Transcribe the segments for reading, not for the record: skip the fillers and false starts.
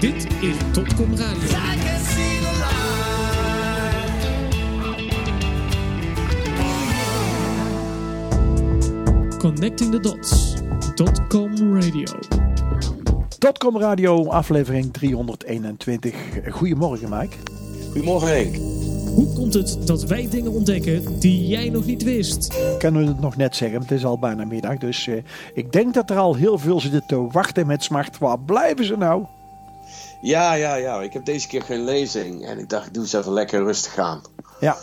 Dit is Dotcom Radio. Connecting the Dots. Dotcom Radio. Dotcom Radio, aflevering 321. Goedemorgen, Mike. Goedemorgen, Henk. Hoe komt het dat wij dingen ontdekken die jij nog niet wist? Ik kan het nog net zeggen, het is al bijna middag. Dus ik denk dat er al heel veel zitten te wachten met smart. Waar blijven ze nou? Ja. Ik heb deze keer geen lezing. En ik dacht, ik doe eens even lekker rustig aan. Ja.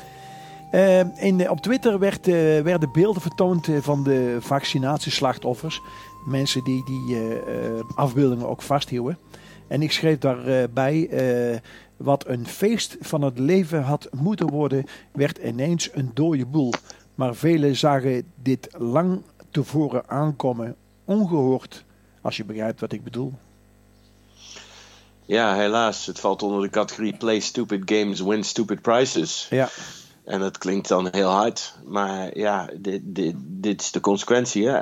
Op Twitter werden beelden vertoond van de vaccinatieslachtoffers. Mensen die afbeeldingen ook vasthielden. En ik schreef daarbij... wat een feest van het leven had moeten worden, werd ineens een dode boel. Maar velen zagen dit lang tevoren aankomen, ongehoord, als je begrijpt wat ik bedoel. Ja, helaas. Het valt onder de categorie Play Stupid Games, Win Stupid Prizes. Ja. En dat klinkt dan heel hard. Maar ja, dit is de consequentie. Hè?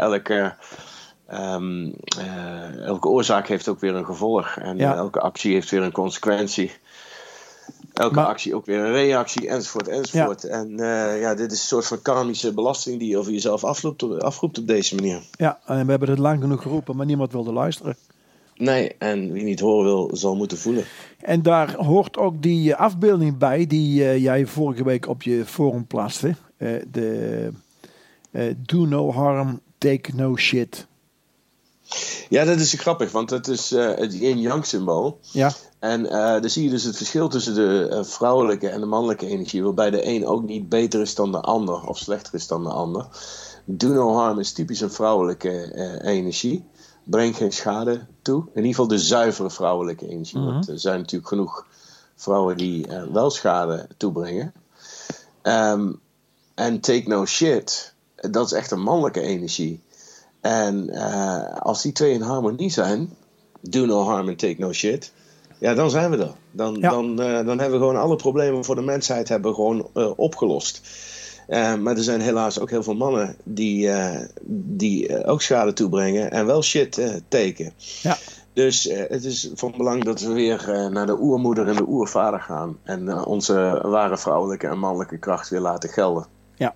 Elke oorzaak heeft ook weer een gevolg. En elke actie heeft weer een consequentie. Elke actie ook weer een reactie, enzovoort. Ja. En dit is een soort van karmische belasting die je over jezelf afroept op deze manier. Ja, en we hebben het lang genoeg geroepen, maar niemand wilde luisteren. Nee, en wie niet horen wil, zal moeten voelen. En daar hoort ook die afbeelding bij die jij vorige week op je forum plaatste. Do no harm, take no shit. Ja, dat is grappig, want dat is het yin-yang symbool. Ja. En dan zie je dus het verschil tussen de vrouwelijke en de mannelijke energie, waarbij de een ook niet beter is dan de ander of slechter is dan de ander. Do no harm is typisch een vrouwelijke energie. Breng geen schade toe. In ieder geval de zuivere vrouwelijke energie. Mm-hmm. Want er zijn natuurlijk genoeg vrouwen die wel schade toebrengen. En take no shit, dat is echt een mannelijke energie. En als die twee in harmonie zijn, do no harm and take no shit, ja, dan zijn we er. Dan hebben we gewoon alle problemen voor de mensheid opgelost. Maar er zijn helaas ook heel veel mannen die ook schade toebrengen en wel shit taken. Ja. Dus het is van belang dat we weer naar de oermoeder en de oervader gaan en onze ware vrouwelijke en mannelijke kracht weer laten gelden. Ja.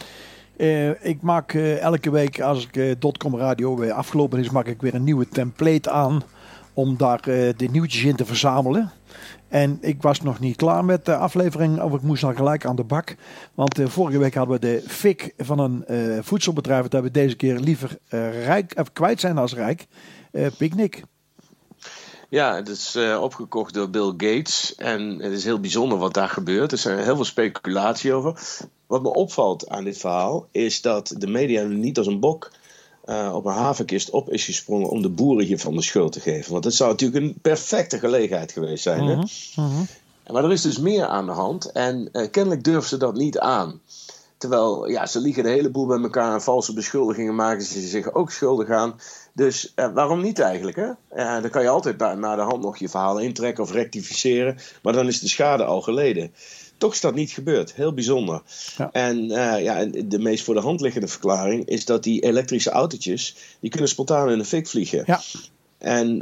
Ik maak elke week, als ik Dotcom Radio weer afgelopen is, maak ik weer een nieuwe template aan om daar de nieuwtjes in te verzamelen. En ik was nog niet klaar met de aflevering, of ik moest dan gelijk aan de bak. Want vorige week hadden we de fik van een voedselbedrijf dat we deze keer liever kwijt zijn als rijk. Picnic. Ja, het is opgekocht door Bill Gates. En het is heel bijzonder wat daar gebeurt. Er zijn heel veel speculatie over. Wat me opvalt aan dit verhaal is dat de media niet als een bok op een havenkist op is gesprongen om de boeren hiervan de schuld te geven. Want dat zou natuurlijk een perfecte gelegenheid geweest zijn. Hè? Mm-hmm. Maar er is dus meer aan de hand. En kennelijk durven ze dat niet aan. Terwijl ze liegen de hele boel bij elkaar en valse beschuldigingen maken ze zich ook schuldig aan. Dus waarom niet eigenlijk? Hè? Dan kan je altijd naar de hand nog je verhaal intrekken of rectificeren. Maar dan is de schade al geleden. Toch is dat niet gebeurd. Heel bijzonder. Ja. En de meest voor de hand liggende verklaring is dat die elektrische autootjes, die kunnen spontaan in de fik vliegen. Ja. En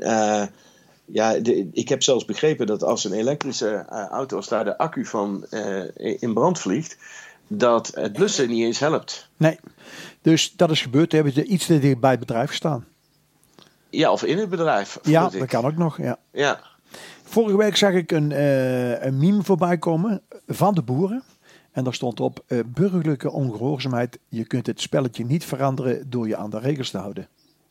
ik heb zelfs begrepen dat als een elektrische auto, als daar de accu van in brand vliegt, dat het blussen niet eens helpt. Nee, dus dat is gebeurd. Hebben ze iets te dicht bij het bedrijf gestaan? Ja, of in het bedrijf. Ja, dat kan ook nog. Ja. Vorige week zag ik een meme voorbij komen van de boeren. En daar stond op burgerlijke ongehoorzaamheid. Je kunt het spelletje niet veranderen door je aan de regels te houden.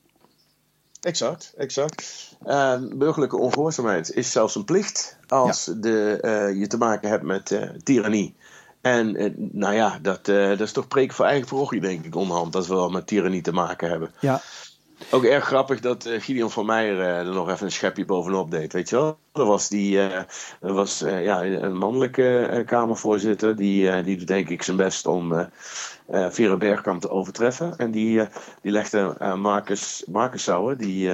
Exact. Burgerlijke ongehoorzaamheid is zelfs een plicht als je te maken hebt met tirannie. En dat is toch preken voor eigen parochie, denk ik, onderhand, dat we wel met tirannie te maken hebben. Ja. Ook erg grappig dat Gideon van Meijer er nog even een schepje bovenop deed, weet je wel. Er was een mannelijke kamervoorzitter, die denk ik zijn best om Vera Bergkamp te overtreffen. En die legde Marcus Sauer, die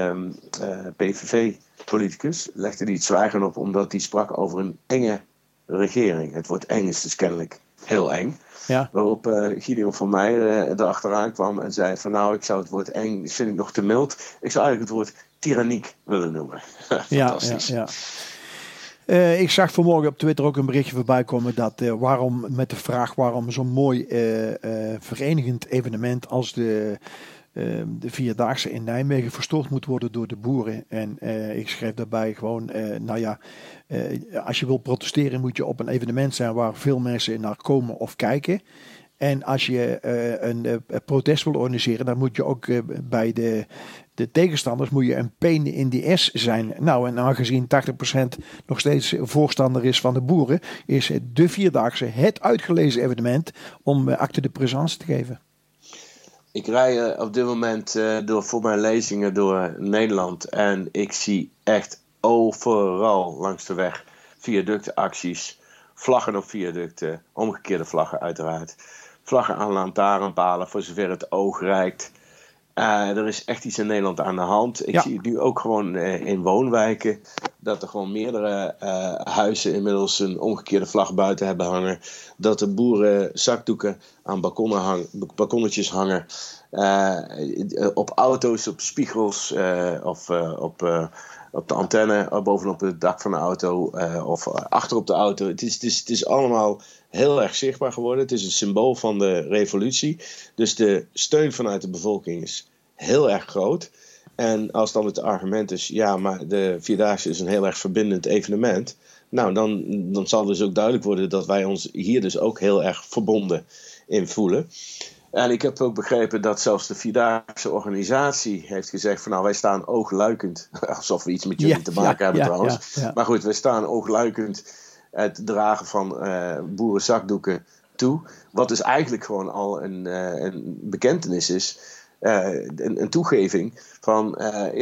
PVV-politicus, legde die het zwijgen op omdat hij sprak over een enge regering. Het woord eng is dus kennelijk heel eng. Ja. Waarop Gideon van Meijeren erachteraan kwam en zei van nou, ik zou het woord eng, dat vind ik nog te mild. Ik zou eigenlijk het woord tyranniek willen noemen. Fantastisch. Ja. Ik zag vanmorgen op Twitter ook een berichtje voorbij komen dat met de vraag waarom zo'n mooi verenigend evenement als de Vierdaagse in Nijmegen verstoord moet worden door de boeren. En ik schreef daarbij gewoon, als je wil protesteren moet je op een evenement zijn waar veel mensen naar komen of kijken. En als je een protest wil organiseren, dan moet je ook bij de tegenstanders moet je een pain in the ass zijn. Nou, en aangezien 80% nog steeds voorstander is van de boeren, is de Vierdaagse het uitgelezen evenement om acte de présence te geven. Ik rij op dit moment voor mijn lezingen door Nederland en ik zie echt overal langs de weg viaductenacties, vlaggen op viaducten, omgekeerde vlaggen uiteraard, vlaggen aan lantaarnpalen voor zover het oog reikt. Er is echt iets in Nederland aan de hand. Ik zie het nu ook gewoon in woonwijken. Dat er gewoon meerdere huizen inmiddels een omgekeerde vlag buiten hebben hangen. Dat de boeren zakdoeken aan balkonnetjes hangen. Op auto's, op spiegels of op de antenne bovenop het dak van de auto of achter op de auto. Het is allemaal heel erg zichtbaar geworden. Het is een symbool van de revolutie. Dus de steun vanuit de bevolking is heel erg groot. En als dan het argument is, ja, maar de Vierdaagse is een heel erg verbindend evenement. Nou, dan zal dus ook duidelijk worden dat wij ons hier dus ook heel erg verbonden in voelen. En ik heb ook begrepen dat zelfs de Vierdaagse organisatie heeft gezegd van nou, wij staan oogluikend. Alsof we iets met jullie te maken hebben trouwens. Ja. Maar goed, wij staan oogluikend het dragen van boerenzakdoeken toe. Wat dus eigenlijk gewoon al een bekentenis is. Een toegeving van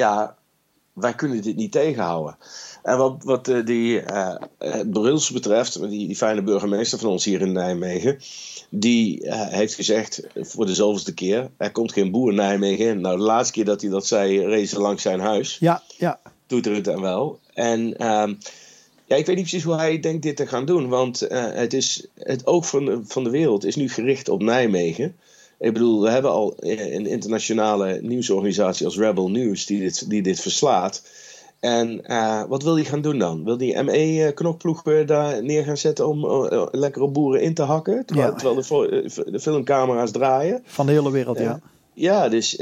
wij kunnen dit niet tegenhouden. En wat die Bruls betreft, die fijne burgemeester van ons hier in Nijmegen, die heeft gezegd voor de zoveelste keer, er komt geen boer in Nijmegen in. Nou, de laatste keer dat hij dat zei, reed ze langs zijn huis. Ja. Doet er het dan wel. En ik weet niet precies hoe hij denkt dit te gaan doen, want het oog van de wereld is nu gericht op Nijmegen. Ik bedoel, we hebben al een internationale nieuwsorganisatie als Rebel News die dit verslaat. En wat wil hij gaan doen dan? Wil die ME-knokploeg daar neer gaan zetten om lekker op boeren in te hakken? Terwijl de filmcamera's draaien? Van de hele wereld, ja. Ja, dus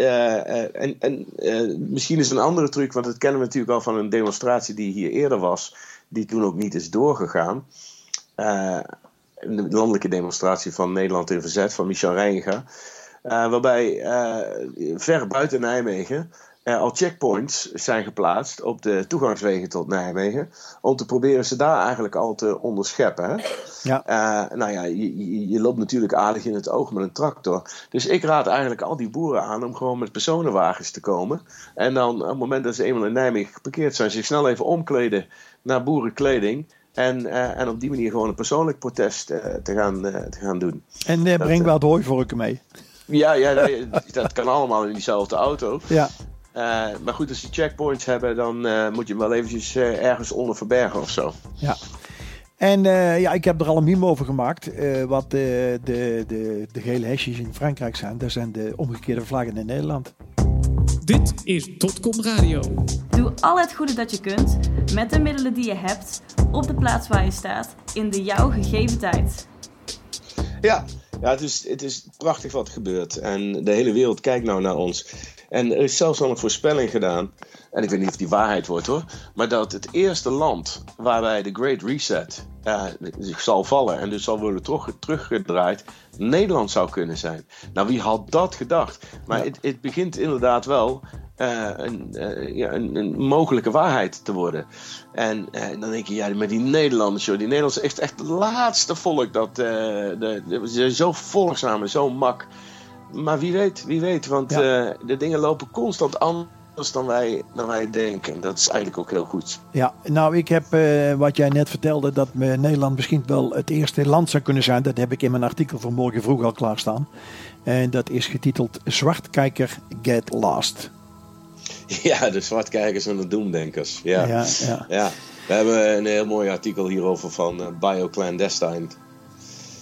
misschien is een andere truc, want dat kennen we natuurlijk al van een demonstratie die hier eerder was, die toen ook niet is doorgegaan. De landelijke demonstratie van Nederland in Verzet van Michel Reiniga. Waarbij ver buiten Nijmegen al checkpoints zijn geplaatst op de toegangswegen tot Nijmegen. Om te proberen ze daar eigenlijk al te onderscheppen. Hè? Ja. Je loopt natuurlijk aardig in het oog met een tractor. Dus ik raad eigenlijk al die boeren aan om gewoon met personenwagens te komen. En dan op het moment dat ze eenmaal in Nijmegen geparkeerd zijn, zich snel even omkleden naar boerenkleding. En op die manier gewoon een persoonlijk protest te gaan doen. En breng wel het hooivorken mee. Ja, dat kan allemaal in diezelfde auto. Ja. Maar goed, als je checkpoints hebben, dan moet je hem wel eventjes ergens onder verbergen of zo. Ja. En ik heb er al een meme over gemaakt. Wat de gele hesjes in Frankrijk zijn. Dat zijn de omgekeerde vlaggen in Nederland. Dit is .com Radio. Doe al het goede dat je kunt, met de middelen die je hebt, op de plaats waar je staat, in de jou gegeven tijd. Ja, het is prachtig wat er gebeurt. En de hele wereld kijkt nou naar ons. En er is zelfs al een voorspelling gedaan, en ik weet niet of die waarheid wordt hoor, maar dat het eerste land waarbij de Great Reset zich zal vallen en dus zal worden teruggedraaid, Nederland zou kunnen zijn. Nou, wie had dat gedacht? Maar het begint inderdaad wel een mogelijke waarheid te worden. En dan denk je, met die Nederlanders, joh, die Nederlanders is echt het laatste volk dat ze zijn zo volgzaam en zo mak. Maar wie weet, want de dingen lopen constant anders dan wij denken. Dat is eigenlijk ook heel goed. Ja, nou ik heb wat jij net vertelde, dat Nederland misschien wel het eerste land zou kunnen zijn. Dat heb ik in mijn artikel van morgen vroeg al klaarstaan. En dat is getiteld Zwartkijker Get Lost. Ja, de zwartkijkers en de doemdenkers. Ja. We hebben een heel mooi artikel hierover van BioClandestine.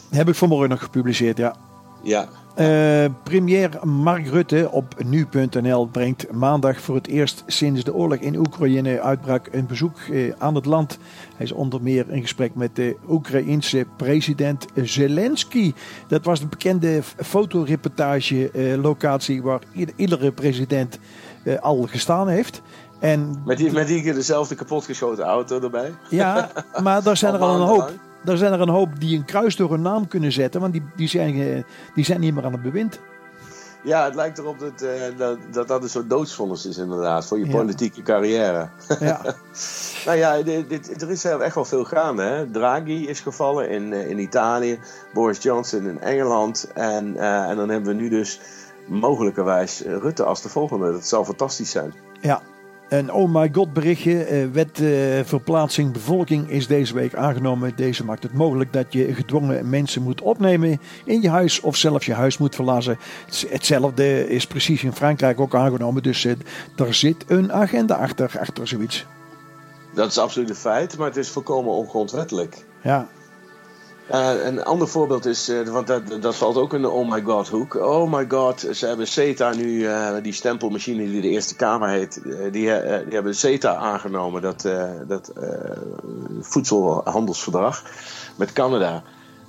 Heb ik vanmorgen nog gepubliceerd, ja. Ja. Premier Mark Rutte op nu.nl brengt maandag voor het eerst sinds de oorlog in Oekraïne uitbrak een bezoek aan het land. Hij is onder meer in gesprek met de Oekraïense president Zelensky. Dat was de bekende fotoreportage locatie waar iedere president al gestaan heeft. En Met die dezelfde kapotgeschoten auto erbij. ja, maar daar zijn er al een hoop. Er zijn er een hoop die een kruis door hun naam kunnen zetten, want die zijn niet meer aan het bewind. Ja, het lijkt erop dat een soort doodsvonnis is inderdaad, voor je politieke carrière. Ja. Nou ja, er is echt wel veel gaande. Hè? Draghi is gevallen in Italië, Boris Johnson in Engeland en dan hebben we nu dus mogelijkerwijs Rutte als de volgende. Dat zal fantastisch zijn. Ja. Een oh my god berichtje. Wet verplaatsing bevolking is deze week aangenomen. Deze maakt het mogelijk dat je gedwongen mensen moet opnemen in je huis of zelfs je huis moet verlaten. Hetzelfde is precies in Frankrijk ook aangenomen. Dus er zit een agenda achter zoiets. Dat is absoluut een feit, maar het is volkomen ongrondwettelijk. Ja. Een ander voorbeeld is, want dat valt ook in de oh my god hoek. Oh my god, ze hebben CETA nu, die stempelmachine die de Eerste Kamer heet, die hebben CETA aangenomen, dat voedselhandelsverdrag met Canada.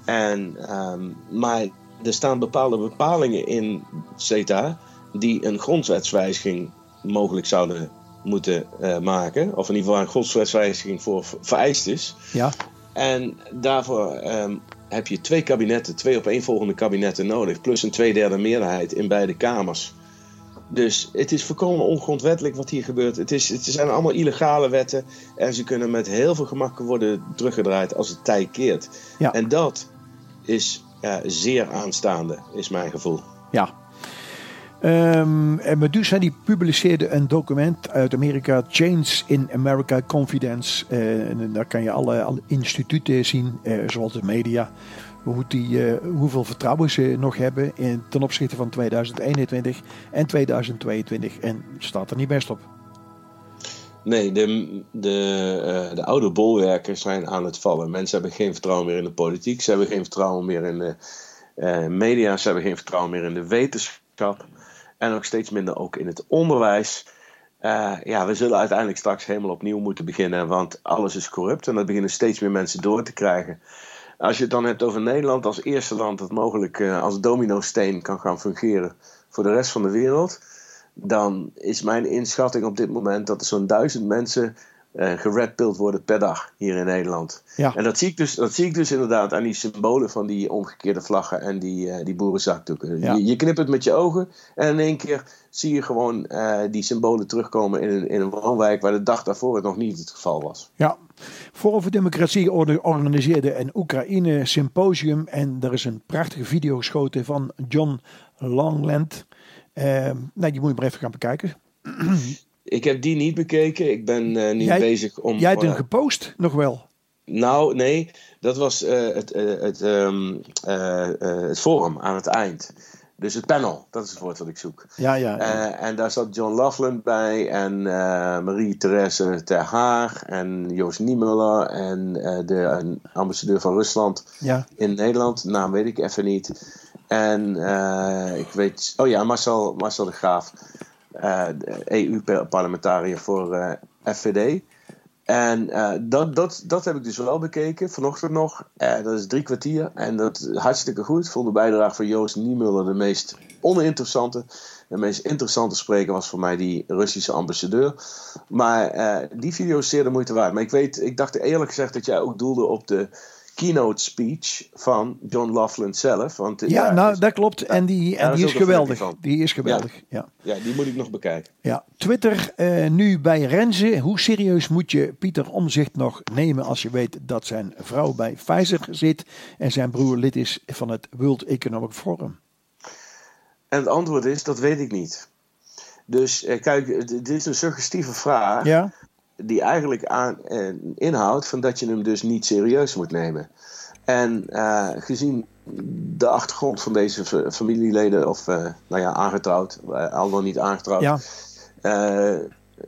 Maar er staan bepaalde bepalingen in CETA die een grondwetswijziging mogelijk zouden moeten maken. Of in ieder geval een grondwetswijziging voor vereist is. Ja. En daarvoor heb je 2 opeenvolgende kabinetten nodig. Plus een 2/3 meerderheid in beide kamers. Dus het is volkomen ongrondwettelijk wat hier gebeurt. Het zijn allemaal illegale wetten. En ze kunnen met heel veel gemak worden teruggedraaid als het tij keert. Ja. En dat is zeer aanstaande, is mijn gevoel. Ja. En Medusa die publiceerde een document uit Amerika, Change in America Confidence. En daar kan je alle instituten zien, zoals de media, hoeveel vertrouwen ze nog hebben ten opzichte van 2021 en 2022. En staat er niet best op. Nee, de oude bolwerken zijn aan het vallen. Mensen hebben geen vertrouwen meer in de politiek. Ze hebben geen vertrouwen meer in de media. Ze hebben geen vertrouwen meer in de wetenschap. En ook steeds minder ook in het onderwijs. We zullen uiteindelijk straks helemaal opnieuw moeten beginnen. Want alles is corrupt. En dat beginnen steeds meer mensen door te krijgen. Als je het dan hebt over Nederland als eerste land dat mogelijk als dominosteen kan gaan fungeren voor de rest van de wereld. Dan is mijn inschatting op dit moment dat er zo'n 1000 mensen geredpilled worden per dag hier in Nederland. Ja. En dat zie ik dus inderdaad aan die symbolen van die omgekeerde vlaggen en die boerenzakdoeken. Ja. Je knipt het met je ogen en in één keer zie je gewoon die symbolen terugkomen in een woonwijk waar de dag daarvoor het nog niet het geval was. Ja. Forum voor Democratie organiseerde een Oekraïne symposium en er is een prachtige video geschoten van John Longland. Die moet je maar even gaan bekijken. Ik heb die niet bekeken. Ik ben nu bezig om... Jij hebt hem gepost? Nog wel? Nou, nee. Dat was het forum aan het eind. Dus het panel. Dat is het woord wat ik zoek. Ja. En daar zat John Laughlin bij. En Marie-Therese Ter Haar. En Joost Niemuller. En de ambassadeur van Rusland in Nederland. Naam weet ik even niet. En ik weet... Oh ja, Marcel de Graaf. EU-parlementariër voor FVD. En dat heb ik dus wel bekeken, vanochtend nog. Dat is 3 kwartier en dat is hartstikke goed. Ik vond de bijdrage van Joost Niemuller de meest oninteressante. De meest interessante spreker was voor mij die Russische ambassadeur. Maar die video is zeer de moeite waard. Maar ik dacht eerlijk gezegd dat jij ook doelde op de keynote speech van John Laughlin zelf. Want, dat klopt. En die is geweldig. Die is geweldig. Ja, die moet ik nog bekijken. Ja. Twitter nu bij Renze. Hoe serieus moet je Pieter Omtzigt nog nemen als je weet dat zijn vrouw bij Pfizer zit en zijn broer lid is van het World Economic Forum? En het antwoord is, dat weet ik niet. Dus kijk, dit is een suggestieve vraag. Ja. Die eigenlijk inhoudt van dat je hem dus niet serieus moet nemen. En gezien de achtergrond van deze familieleden, of aangetrouwd, al dan niet aangetrouwd,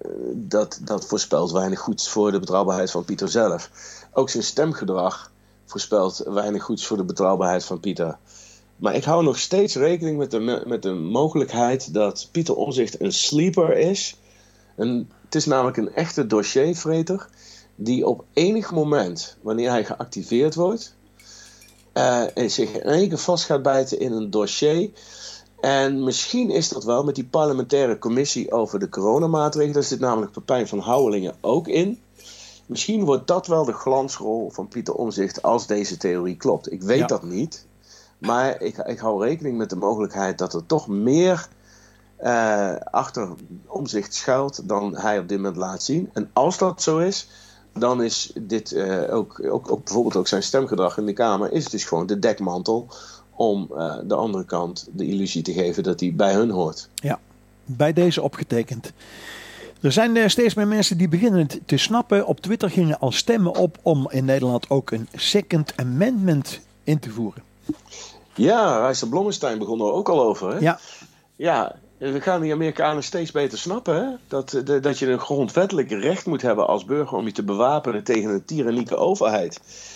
dat voorspelt weinig goeds voor de betrouwbaarheid van Pieter zelf. Ook zijn stemgedrag voorspelt weinig goeds voor de betrouwbaarheid van Pieter. Maar ik hou nog steeds rekening met de mogelijkheid dat Pieter Omtzigt een sleeper is. Het is namelijk een echte dossiervreter die op enig moment, wanneer hij geactiveerd wordt, en zich in één keer vast gaat bijten in een dossier. En misschien is dat wel met die parlementaire commissie over de coronamaatregelen. Daar zit namelijk Pepijn van Houwelingen ook in. Misschien wordt dat wel de glansrol van Pieter Omtzigt als deze theorie klopt. Ik weet dat niet. Maar ik hou rekening met de mogelijkheid dat er toch meer achter Omtzigt schuilt dan hij op dit moment laat zien. En als dat zo is, dan is dit ook bijvoorbeeld ook zijn stemgedrag in de Kamer, is het dus gewoon de dekmantel om de andere kant de illusie te geven dat hij bij hun hoort. Ja, bij deze opgetekend. Er zijn steeds meer mensen die beginnen te snappen. Op Twitter gingen al stemmen op om in Nederland ook een Second Amendment in te voeren. Ja, Rijster Blommestein begon er ook al over. Hè? Ja, we gaan die Amerikanen steeds beter snappen. Hè? Dat je een grondwettelijk recht moet hebben als burger om je te bewapenen tegen een tyrannieke overheid.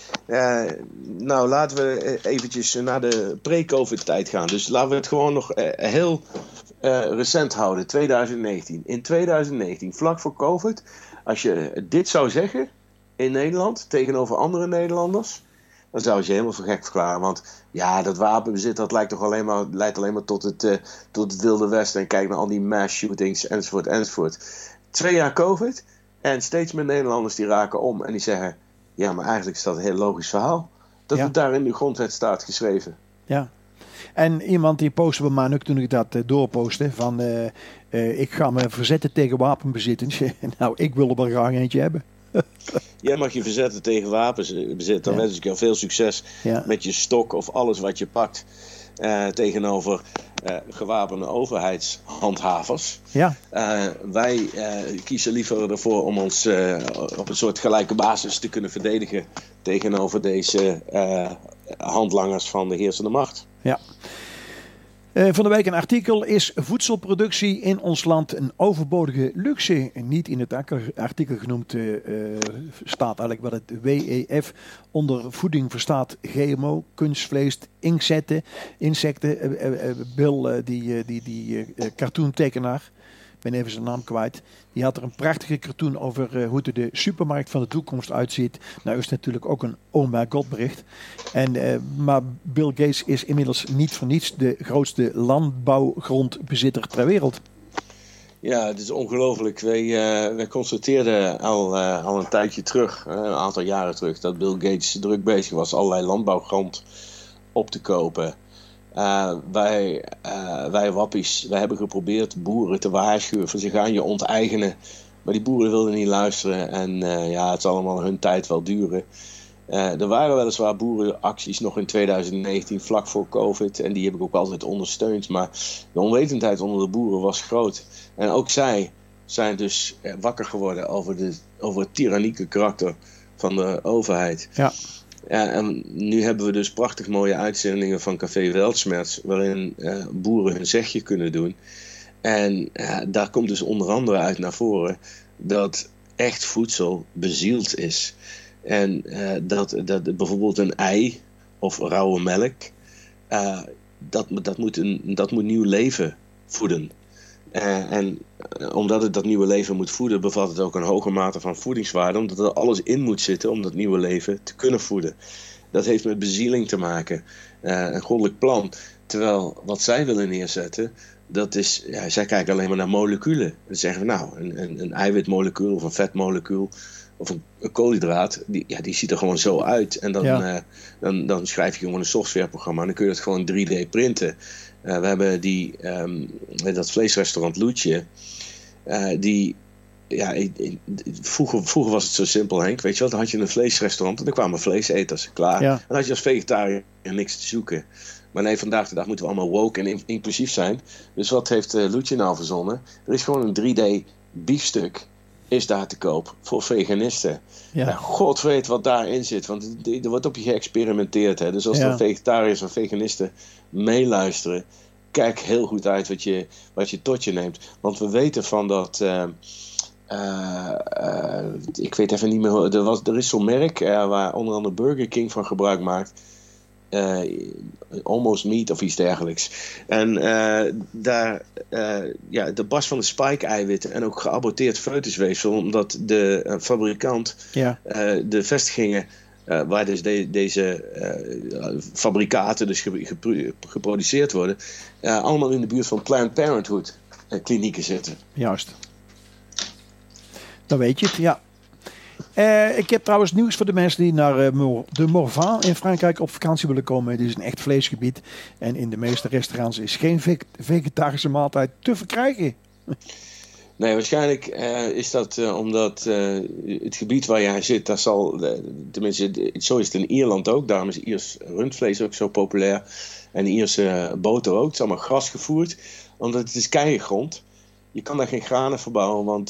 Nou, laten we eventjes naar de pre-COVID-tijd gaan. Dus laten we het gewoon nog heel recent houden, 2019. In 2019, vlak voor COVID, als je dit zou zeggen in Nederland tegenover andere Nederlanders, dan zou je helemaal voor gek verklaren. Want ja, dat wapenbezit, dat leidt alleen maar tot het Wilde Westen. En kijk naar al die mass shootings, enzovoort, enzovoort. 2 jaar COVID en steeds meer Nederlanders die raken om en die zeggen, ja, maar eigenlijk is dat een heel logisch verhaal. Dat het daar in de grondwet staat geschreven. Ja. En iemand die postte bij mij, toen ik dat doorpostte, van ik ga me verzetten tegen wapenbezit. Nou, ik wil er wel graag eentje hebben. Jij mag je verzetten tegen wapenbezit. Dan wens ik jou veel succes met je stok of alles wat je pakt tegenover gewapende overheidshandhavers. Ja. Wij kiezen liever ervoor om ons op een soort gelijke basis te kunnen verdedigen tegenover deze handlangers van de heersende macht. Ja. Van de week een artikel. Is voedselproductie in ons land een overbodige luxe? Niet in het artikel genoemd staat eigenlijk wat het WEF onder voeding verstaat. GMO, kunstvlees, insecten. Bill, die cartoontekenaar, ik ben even zijn naam kwijt. Die had er een prachtige cartoon over hoe de supermarkt van de toekomst uitziet. Nou is het natuurlijk ook een oh my god bericht. Maar Bill Gates is inmiddels niet voor niets de grootste landbouwgrondbezitter ter wereld. Ja, het is ongelooflijk. Wij constateerden al een tijdje terug, een aantal jaren terug, dat Bill Gates druk bezig was allerlei landbouwgrond op te kopen. Wij wappies, wij hebben geprobeerd boeren te waarschuwen van ze gaan je onteigenen. Maar die boeren wilden niet luisteren en het zal allemaal hun tijd wel duren. Er waren weliswaar boerenacties nog in 2019 vlak voor COVID en die heb ik ook altijd ondersteund. Maar de onwetendheid onder de boeren was groot. En ook zij zijn dus wakker geworden over het tyrannieke karakter van de overheid. Ja. Ja, en nu hebben we dus prachtig mooie uitzendingen van Café Weltschmerz, waarin boeren hun zegje kunnen doen. En daar komt dus onder andere uit naar voren dat echt voedsel bezield is. En dat bijvoorbeeld een ei of rauwe melk, dat moet nieuw leven voeden. En omdat het dat nieuwe leven moet voeden, bevat het ook een hoge mate van voedingswaarde, omdat er alles in moet zitten om dat nieuwe leven te kunnen voeden. Dat heeft met bezieling te maken, een goddelijk plan. Terwijl wat zij willen neerzetten, dat is, zij kijken alleen maar naar moleculen. Dan zeggen we nou, een eiwitmolecuul of een vetmolecuul of een koolhydraat, die ziet er gewoon zo uit. En dan schrijf je gewoon een softwareprogramma en dan kun je het gewoon 3D printen. We hebben dat vleesrestaurant Loetje. Vroeger was het zo simpel, Henk. Weet je wel, dan had je een vleesrestaurant en dan kwamen vleeseters klaar. Ja. Dan had je als vegetariër niks te zoeken. Maar nee, vandaag de dag moeten we allemaal woke en inclusief zijn. Dus wat heeft Loetje nou verzonnen? Er is gewoon een 3D biefstuk is daar te koop voor veganisten. Ja. God weet wat daarin zit, want er wordt op je geëxperimenteerd. Hè? Dus als er vegetariërs en veganisten meeluisteren, kijk heel goed uit wat je tot je neemt. Want we weten van Ik weet even niet meer. Er is zo'n merk waar onder andere Burger King van gebruik maakt. Almost Meat of iets dergelijks. En de bas van de spike-eiwitten en ook geaborteerd foetusweefsel, omdat de fabrikant de vestigingen waar dus deze fabrikaten dus geproduceerd worden, allemaal in de buurt van Planned Parenthood klinieken zitten. Juist. Dan weet je het, ja. Ik heb trouwens nieuws voor de mensen die naar de Morvan in Frankrijk op vakantie willen komen. Dit is een echt vleesgebied. En in de meeste restaurants is geen vegetarische maaltijd te verkrijgen. Nee, waarschijnlijk is dat omdat het gebied waar jij zit, daar zal, tenminste zo is het in Ierland ook. Daarom is Iers rundvlees ook zo populair. En Ierse boter ook. Het is allemaal grasgevoerd, omdat het is keiengrond. Je kan daar geen granen verbouwen, want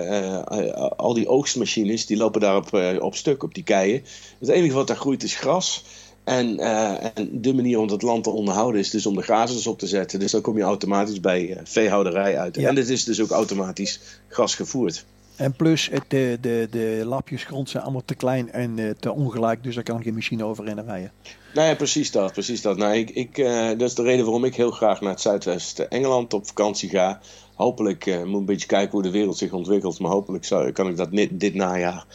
al die oogstmachines die lopen daar op stuk, op die keien. Het enige wat daar groeit is gras. En de manier om het land te onderhouden is dus om de grazers op te zetten. Dus dan kom je automatisch bij veehouderij uit. Ja. En dit is dus ook automatisch gras gevoerd. En plus, de lapjes grond zijn allemaal te klein en te ongelijk. Dus daar kan geen machine overheen rijden. Nou ja, precies dat. Nou, dat is de reden waarom ik heel graag naar het Zuidwest-Engeland op vakantie ga. Hopelijk moet een beetje kijken hoe de wereld zich ontwikkelt. Maar hopelijk kan ik dat dit najaar,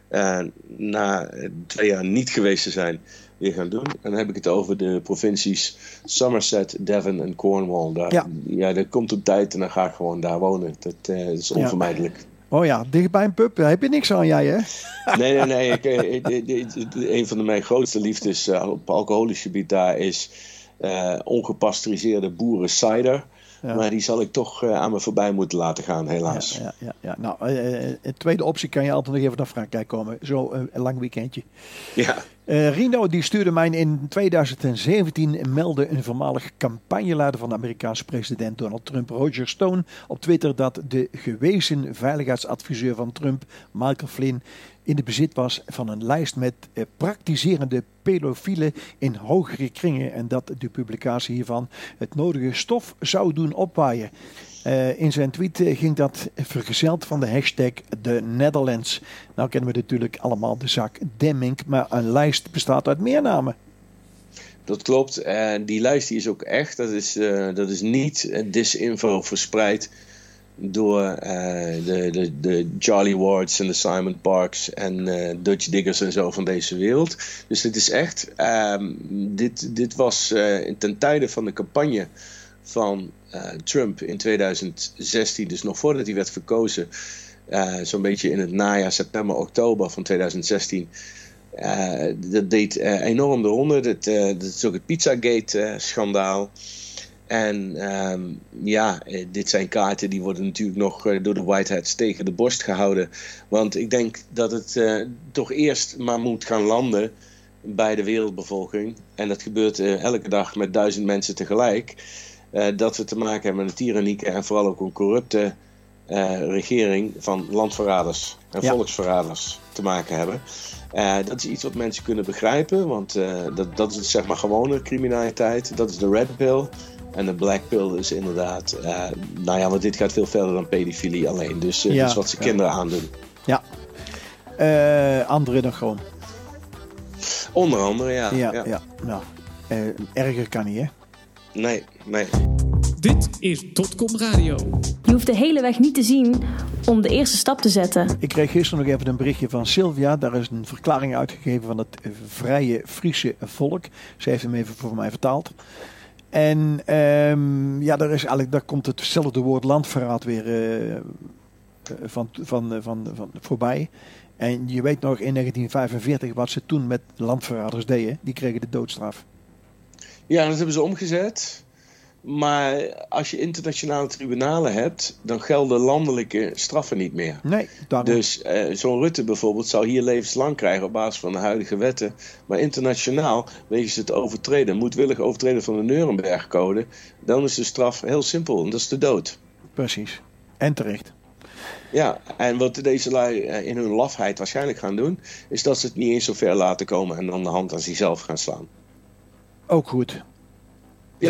na 2 jaar niet geweest te zijn, weer gaan doen. En dan heb ik het over de provincies Somerset, Devon en Cornwall. Daar komt een tijd en dan ga ik gewoon daar wonen. Dat is onvermijdelijk. Ja. Oh ja, dicht bij een pub. Daar heb je niks aan, jij hè? Nee. Een van mijn grootste liefdes op alcoholisch gebied daar is ongepasteuriseerde boeren cider. Ja. Maar die zal ik toch aan me voorbij moeten laten gaan, helaas. Ja. Nou, een tweede optie kan je altijd nog even naar Frankrijk komen. Zo een lang weekendje. Ja. Rino die stuurde mij in 2017 meldde een voormalig campagneleider van de Amerikaanse president Donald Trump, Roger Stone, op Twitter dat de gewezen veiligheidsadviseur van Trump, Michael Flynn, in de bezit was van een lijst met praktiserende pedofielen in hogere kringen en dat de publicatie hiervan het nodige stof zou doen opwaaien. In zijn tweet ging dat vergezeld van de hashtag The Netherlands. Nou kennen we natuurlijk allemaal de zaak Demmink, maar een lijst bestaat uit meer namen. Dat klopt. En die lijst die is ook echt. Dat is niet disinfo verspreid door de Charlie Wards en de Simon Parks en Dutch Diggers en zo van deze wereld. Dus dit is echt. Dit was ten tijde van de campagne van Trump in 2016, dus nog voordat hij werd verkozen, zo'n beetje in het najaar, september, oktober van 2016. Dat deed enorm de ronde. Dat is ook het Pizzagate-schandaal. En dit zijn kaarten die worden natuurlijk nog door de Whiteheads tegen de borst gehouden. Want ik denk dat het toch eerst maar moet gaan landen bij de wereldbevolking. En dat gebeurt elke dag met 1000 mensen tegelijk. Dat we te maken hebben met een tyrannieke en vooral ook een corrupte regering van landverraders en volksverraders te maken hebben. Dat is iets wat mensen kunnen begrijpen, want dat is zeg maar gewone criminaliteit. Dat is de red pill. En de black pill is inderdaad, want dit gaat veel verder dan pedofilie alleen. Dus dat is wat ze kinderen aandoen. Ja, anderen dan gewoon. Onder andere, ja. Nou, erger kan niet, hè? Nee. Dit is Dotcom Radio. Je hoeft de hele weg niet te zien om de eerste stap te zetten. Ik kreeg gisteren nog even een berichtje van Sylvia. Daar is een verklaring uitgegeven van het vrije Friese volk. Ze heeft hem even voor mij vertaald. En daar komt hetzelfde woord landverraad weer van voorbij. En je weet nog in 1945 wat ze toen met landverraders deden. Die kregen de doodstraf. Ja, dat hebben ze omgezet. Maar als je internationale tribunalen hebt, dan gelden landelijke straffen niet meer. Nee, daarom. Dus zo'n Rutte bijvoorbeeld zou hier levenslang krijgen op basis van de huidige wetten. Maar internationaal, wegens het overtreden, moedwillig overtreden van de Nuremberg-code, dan is de straf heel simpel en dat is de dood. Precies. En terecht. Ja, en wat deze lui in hun lafheid waarschijnlijk gaan doen, is dat ze het niet eens zo ver laten komen en dan de hand aan zichzelf gaan slaan. Ook goed. Ja,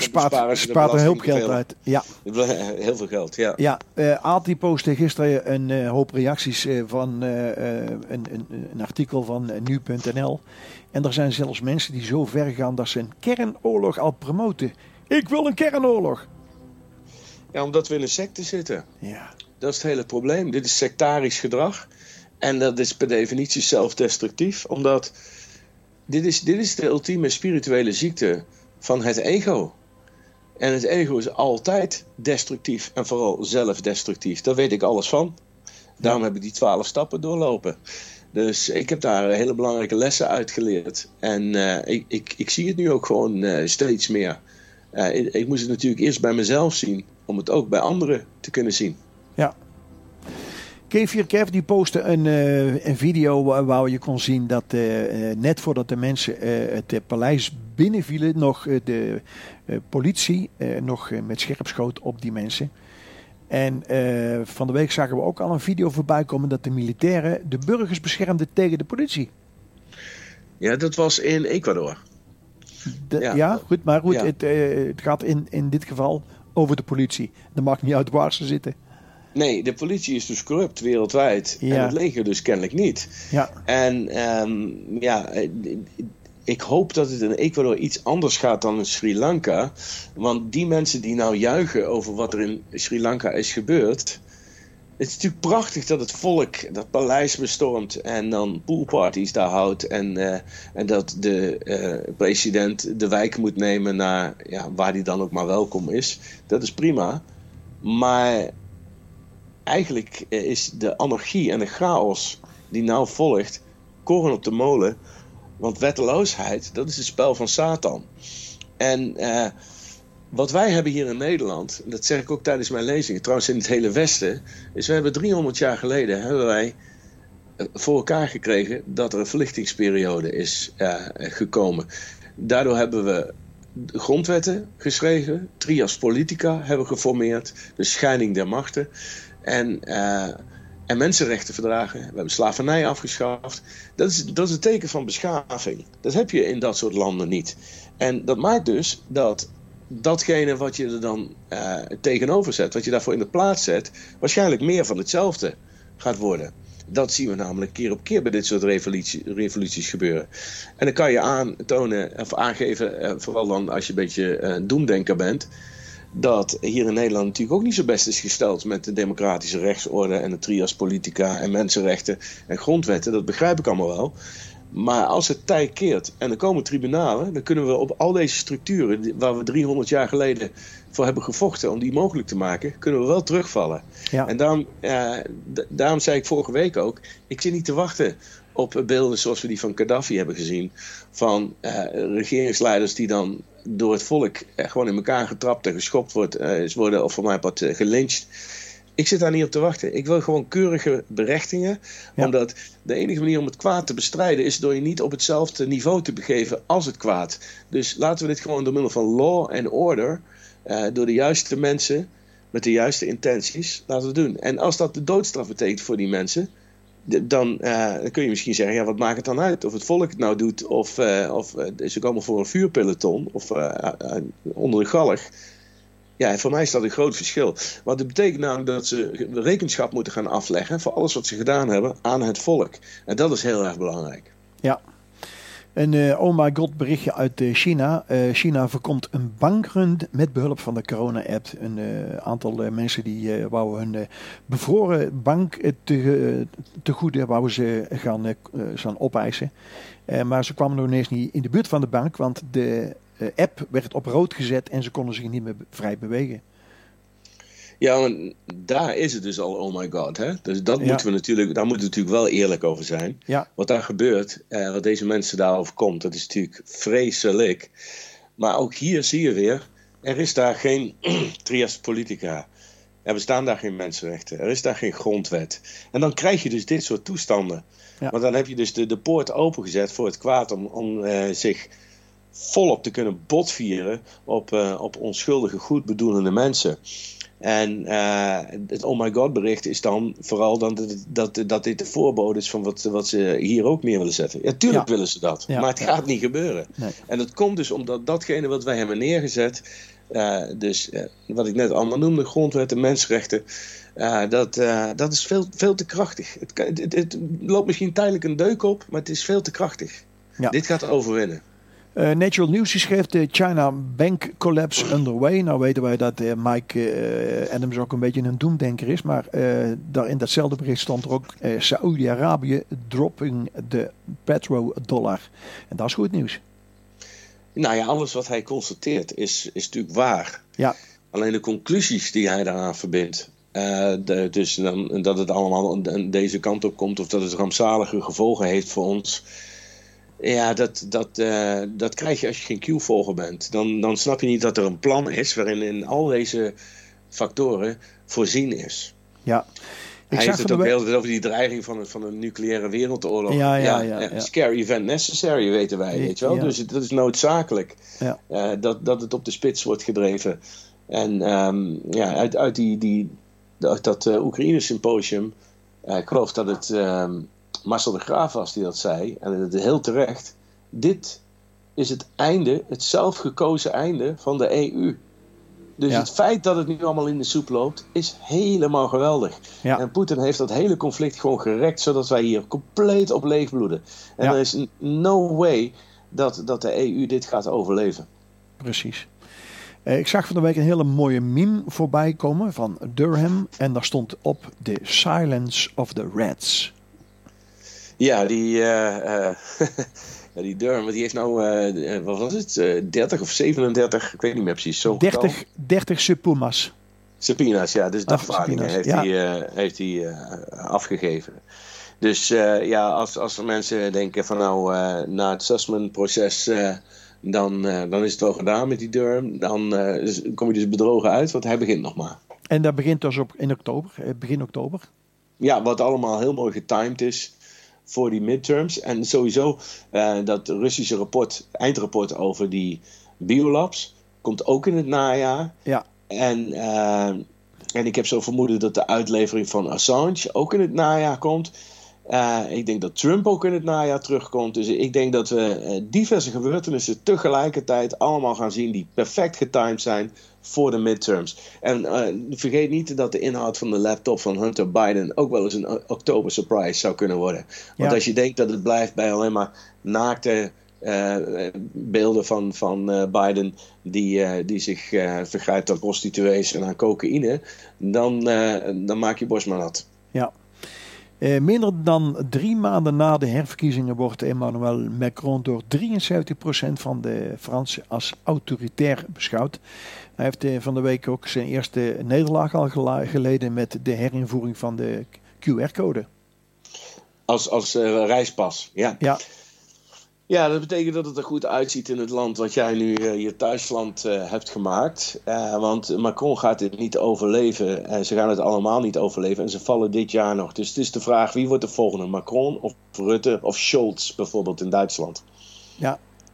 spaart een hoop geld uit. Ja. Heel veel geld, ja. Ja, Aad die postte gisteren een hoop reacties van een artikel van nu.nl. En er zijn zelfs mensen die zo ver gaan dat ze een kernoorlog al promoten. Ik wil een kernoorlog. Ja, omdat we in een secte zitten. Ja. Dat is het hele probleem. Dit is sectarisch gedrag. En dat is per definitie zelfdestructief. Omdat dit is de ultieme spirituele ziekte van het ego. En het ego is altijd destructief. En vooral zelfdestructief. Daar weet ik alles van. Daarom heb ik die 12 stappen doorlopen. Dus ik heb daar hele belangrijke lessen uit geleerd. En ik zie het nu ook gewoon steeds meer. Ik moest het natuurlijk eerst bij mezelf zien. Om het ook bij anderen te kunnen zien. Ja. K4Kev die postte een video waar je kon zien dat net voordat de mensen het paleis binnenvielen, nog de politie nog met scherp schoot op die mensen. En van de week zagen we ook al een video voorbij komen dat de militairen de burgers beschermden tegen de politie. Ja, dat was in Ecuador. Ja, goed, maar goed, ja. Het gaat in dit geval over de politie. Dat maakt niet uit waar ze zitten. Nee, de politie is dus corrupt wereldwijd. Ja. En het leger dus kennelijk niet. Ja. En ik hoop dat het in Ecuador iets anders gaat dan in Sri Lanka. Want die mensen die nou juichen over wat er in Sri Lanka is gebeurd. Het is natuurlijk prachtig dat het volk dat paleis bestormt en dan poolparties daar houdt. En dat de president de wijk moet nemen naar waar hij dan ook maar welkom is. Dat is prima. Maar eigenlijk is de anarchie en de chaos die nou volgt koren op de molen. Want wetteloosheid, dat is het spel van Satan. En wat wij hebben hier in Nederland, dat zeg ik ook tijdens mijn lezingen, trouwens in het hele Westen, is we hebben 300 jaar geleden hebben wij voor elkaar gekregen dat er een verlichtingsperiode is gekomen. Daardoor hebben we grondwetten geschreven, trias politica hebben geformeerd, de scheiding der machten en mensenrechtenverdragen. We hebben slavernij afgeschaft. Dat is een teken van beschaving. Dat heb je in dat soort landen niet. En dat maakt dus dat datgene wat je er dan tegenover zet, wat je daarvoor in de plaats zet, waarschijnlijk meer van hetzelfde gaat worden. Dat zien we namelijk keer op keer bij dit soort revoluties gebeuren. En dan kan je aantonen of aangeven, vooral dan als je een beetje doemdenker bent, dat hier in Nederland natuurlijk ook niet zo best is gesteld met de democratische rechtsorde en de trias politica en mensenrechten en grondwetten. Dat begrijp ik allemaal wel. Maar als het tij keert en er komen tribunalen, dan kunnen we op al deze structuren waar we 300 jaar geleden voor hebben gevochten om die mogelijk te maken, kunnen we wel terugvallen. Ja. En daarom zei ik vorige week ook, ik zit niet te wachten op beelden zoals we die van Gaddafi hebben gezien. Van regeringsleiders die dan door het volk gewoon in elkaar getrapt en geschopt worden of voor mij wat gelyncht. Ik zit daar niet op te wachten. Ik wil gewoon keurige berechtingen. Ja. Omdat de enige manier om het kwaad te bestrijden is door je niet op hetzelfde niveau te begeven als het kwaad. Dus laten we dit gewoon door middel van law and order, door de juiste mensen, met de juiste intenties, laten we doen. En als dat de doodstraf betekent voor die mensen, dan kun je misschien zeggen, ja, wat maakt het dan uit? Of het volk het nou doet, of ze komen voor een vuurpeloton, of onder de galg. Ja, voor mij is dat een groot verschil. Want het betekent namelijk dat ze rekenschap moeten gaan afleggen voor alles wat ze gedaan hebben aan het volk. En dat is heel erg belangrijk. Ja. Een oh my god berichtje uit China. China voorkomt een bankrun met behulp van de corona-app. Een aantal mensen die wouden hun bevroren bank te goede wouden ze gaan opeisen. Maar ze kwamen nog ineens niet in de buurt van de bank, want de app werd op rood gezet en ze konden zich niet meer vrij bewegen. Ja, en daar is het dus al oh my god. Hè? Dus dat moeten we natuurlijk, daar moeten we natuurlijk wel eerlijk over zijn. Ja. Wat daar gebeurt, wat deze mensen daarover komt, dat is natuurlijk vreselijk. Maar ook hier zie je weer, er is daar geen trias politica. Er bestaan daar geen mensenrechten. Er is daar geen grondwet. En dan krijg je dus dit soort toestanden. Ja. Want dan heb je dus de poort opengezet voor het kwaad om zich volop te kunnen botvieren op onschuldige, goedbedoelende mensen. En het oh my god bericht is dan vooral dat dit de voorbode is van wat ze hier ook neer willen zetten. Ja, tuurlijk willen ze dat, maar het gaat niet gebeuren. Nee. En dat komt dus omdat datgene wat wij hebben neergezet, Dus wat ik net allemaal noemde, grondwetten, mensenrechten, dat is veel te krachtig. Het loopt misschien tijdelijk een deuk op, maar het is veel te krachtig. Ja. Dit gaat overwinnen. Natural News schrijft China Bank Collapse underway. Nou weten wij dat Mike Adams ook een beetje een doemdenker is. Maar daar in datzelfde bericht stond er ook Saoedi-Arabië dropping de petrodollar. En dat is goed nieuws. Nou ja, alles wat hij constateert is natuurlijk waar. Ja. Alleen de conclusies die hij daaraan verbindt. Dus dat het allemaal deze kant op komt of dat het rampzalige gevolgen heeft voor ons. Ja, dat krijg je als je geen Q-volger bent. Dan snap je niet dat er een plan is waarin in al deze factoren voorzien is. Ja. Hij heeft het ook heel over die dreiging van een nucleaire wereldoorlog. Ja. Scary event necessary, weten wij, weet je wel. Ja. Dus dat is noodzakelijk dat het op de spits wordt gedreven. En uit dat Oekraïne-symposium, ik geloof dat het Marcel de Graaf was die dat zei, en het heel terecht, dit is het einde, het zelfgekozen einde van de EU. Dus het feit dat het nu allemaal in de soep loopt, is helemaal geweldig. Ja. En Poetin heeft dat hele conflict gewoon gerekt, zodat wij hier compleet op leeg bloeden. En er is no way dat de EU dit gaat overleven. Precies. Ik zag van de week een hele mooie meme voorbij komen van Durham. En daar stond op The Silence of the Reds. Ja, die Durham, die heeft nou, wat was het, 30 of 37, ik weet niet meer precies. 30 subpoena's, ja, dus dagvaardingen heeft hij afgegeven. Dus als er mensen denken van na het Sussman-proces, dan is het wel gedaan met die Durham. Dan kom je dus bedrogen uit, want hij begint nog maar. En dat begint dus begin oktober? Ja, wat allemaal heel mooi getimed is voor die midterms. En sowieso dat Russische eindrapport over die biolabs komt ook in het najaar. Ja. En ik heb zo vermoeden dat de uitlevering van Assange ook in het najaar komt. Ik denk dat Trump ook in het najaar terugkomt. Dus ik denk dat we diverse gebeurtenissen tegelijkertijd allemaal gaan zien die perfect getimed zijn voor de midterms. En vergeet niet dat de inhoud van de laptop van Hunter Biden ook wel eens een oktober surprise zou kunnen worden. Want als je denkt dat het blijft bij alleen maar naakte beelden van Biden die zich vergrijpt aan prostituees en aan cocaïne, dan maak je borst maar nat. Ja. Minder dan 3 maanden na de herverkiezingen wordt Emmanuel Macron door 73% van de Fransen als autoritair beschouwd. Hij heeft van de week ook zijn eerste nederlaag al geleden met de herinvoering van de QR-code. Als reispas, ja. Ja, dat betekent dat het er goed uitziet in het land wat jij nu je thuisland hebt gemaakt. Want Macron gaat dit niet overleven. En ze gaan het allemaal niet overleven. En ze vallen dit jaar nog. Dus het is de vraag, wie wordt de volgende? Macron of Rutte of Scholz bijvoorbeeld in Duitsland? Ja,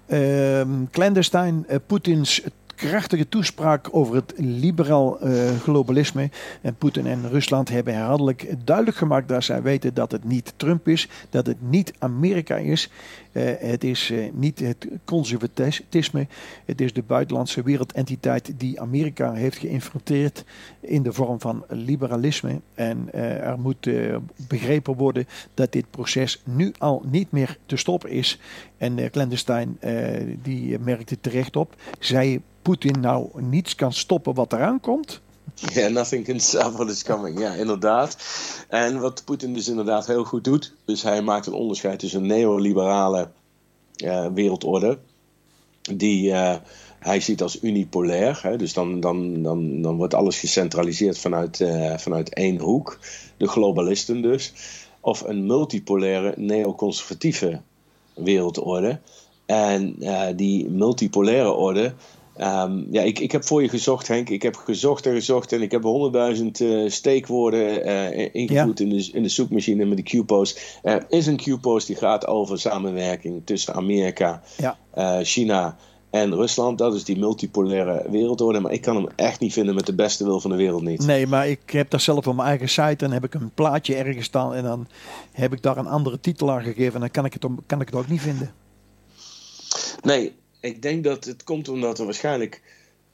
clandestine Poetins krachtige toespraak over het liberaal globalisme. En Poetin en Rusland hebben herhaaldelijk duidelijk gemaakt dat zij weten dat het niet Trump is, dat het niet Amerika is. Het is niet het conservatisme. Het is de buitenlandse wereldentiteit die Amerika heeft geïnfiltreerd in de vorm van liberalisme. En er moet begrepen worden dat dit proces nu al niet meer te stoppen is. En clandestine die merkte terecht op. Zij Poetin nou niets kan stoppen wat eraan komt? Ja, nothing can stop what is coming. Ja, inderdaad. En wat Poetin dus inderdaad heel goed doet. Dus hij maakt een onderscheid tussen een neoliberale wereldorde. Die hij ziet als unipolair. Hè, dus dan wordt alles gecentraliseerd vanuit één hoek. De globalisten dus. Of een multipolaire neoconservatieve wereldorde. En die multipolaire orde. Ik heb voor je gezocht, Henk. Ik heb gezocht en ik heb 100.000 steekwoorden ingevoerd in de zoekmachine met de Q-post. Er is een Q-post die gaat over samenwerking tussen Amerika, China en Rusland. Dat is die multipolaire wereldorde. Maar ik kan hem echt niet vinden met de beste wil van de wereld niet. Nee, maar ik heb daar zelf op mijn eigen site. Dan heb ik een plaatje ergens staan. En dan heb ik daar een andere titel aan gegeven. En dan kan ik het ook niet vinden. Nee. Ik denk dat het komt omdat er waarschijnlijk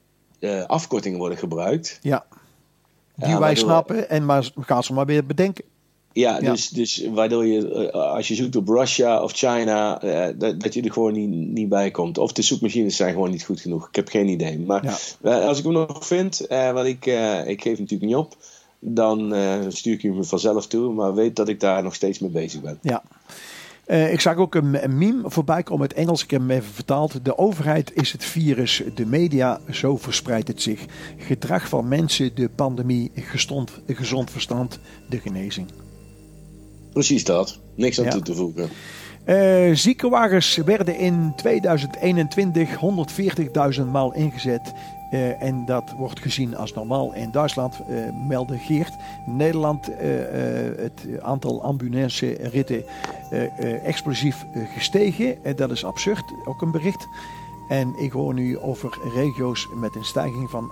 afkortingen worden gebruikt. Ja, die wij snappen en maar gaan ze maar weer bedenken. Ja, ja. Dus waardoor je, als je zoekt op Russia of China, dat je er gewoon niet bij komt. Of de zoekmachines zijn gewoon niet goed genoeg. Ik heb geen idee. Maar als ik hem nog vind, want ik geef natuurlijk niet op, dan stuur ik hem vanzelf toe. Maar weet dat ik daar nog steeds mee bezig ben. Ja. Ik zag ook een meme voorbij komen uit Engels. Ik heb hem even vertaald. De overheid is het virus, de media, zo verspreidt het zich. Gedrag van mensen, de pandemie, gezond verstand, de genezing. Precies dat. Niks aan toe te voegen. Ziekenwagens werden in 2021 140.000 maal ingezet. En dat wordt gezien als normaal. In Duitsland meldde Geert. In Nederland het aantal ambulance-ritten explosief gestegen. Dat is absurd, ook een bericht. En ik hoor nu over regio's met een stijging van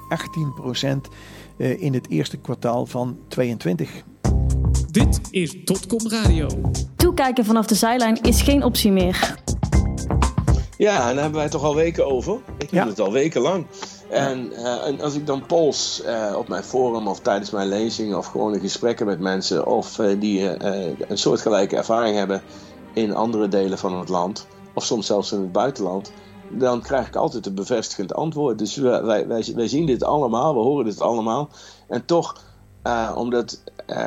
18% in het eerste kwartaal van 2022. Dit is Dotcom Radio. Toekijken vanaf de zijlijn is geen optie meer. Ja, en daar hebben wij het toch al weken over. Ik doe het al wekenlang. En als ik dan pols op mijn forum of tijdens mijn lezingen of gewoon in gesprekken met mensen of die een soortgelijke ervaring hebben in andere delen van het land of soms zelfs in het buitenland, dan krijg ik altijd een bevestigend antwoord. Dus wij zien dit allemaal, we horen dit allemaal. En toch, omdat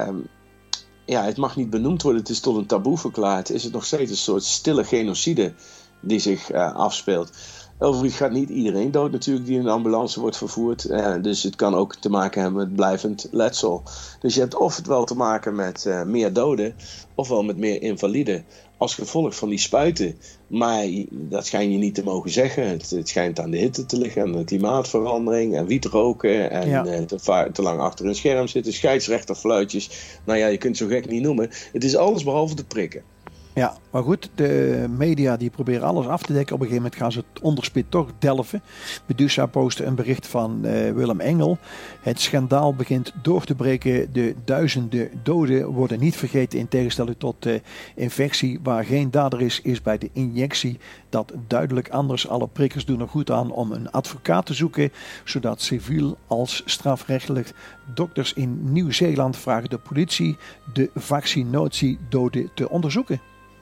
het mag niet benoemd worden, het is tot een taboe verklaard, is het nog steeds een soort stille genocide die zich afspeelt. Overigens gaat niet iedereen dood natuurlijk die in een ambulance wordt vervoerd. Dus het kan ook te maken hebben met blijvend letsel. Dus je hebt ofwel te maken met meer doden, ofwel met meer invaliden. Als gevolg van die spuiten. Maar dat schijn je niet te mogen zeggen. Het schijnt aan de hitte te liggen, aan de klimaatverandering en wietroken. En te lang achter een scherm zitten, scheidsrechterfluitjes. Nou ja, je kunt het zo gek niet noemen. Het is alles behalve te prikken. Ja, maar goed, de media die proberen alles af te dekken. Op een gegeven moment gaan ze het onderspit toch delven. Medusa postte een bericht van Willem Engel. Het schandaal begint door te breken. De duizenden doden worden niet vergeten in tegenstelling tot de infectie. Waar geen dader is bij de injectie. Dat duidelijk anders. Alle prikkers doen er goed aan om een advocaat te zoeken. Zodat civiel als strafrechtelijk. Dokters in Nieuw-Zeeland vragen de politie de vaccinatiedoden te onderzoeken.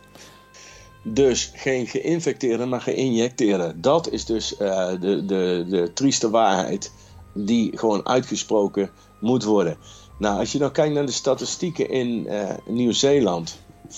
Dus geen geïnfecteerde, maar geïnjecteerde. Dat is dus de trieste waarheid die gewoon uitgesproken moet worden. Nou, als je dan kijkt naar de statistieken in Nieuw-Zeeland. 95%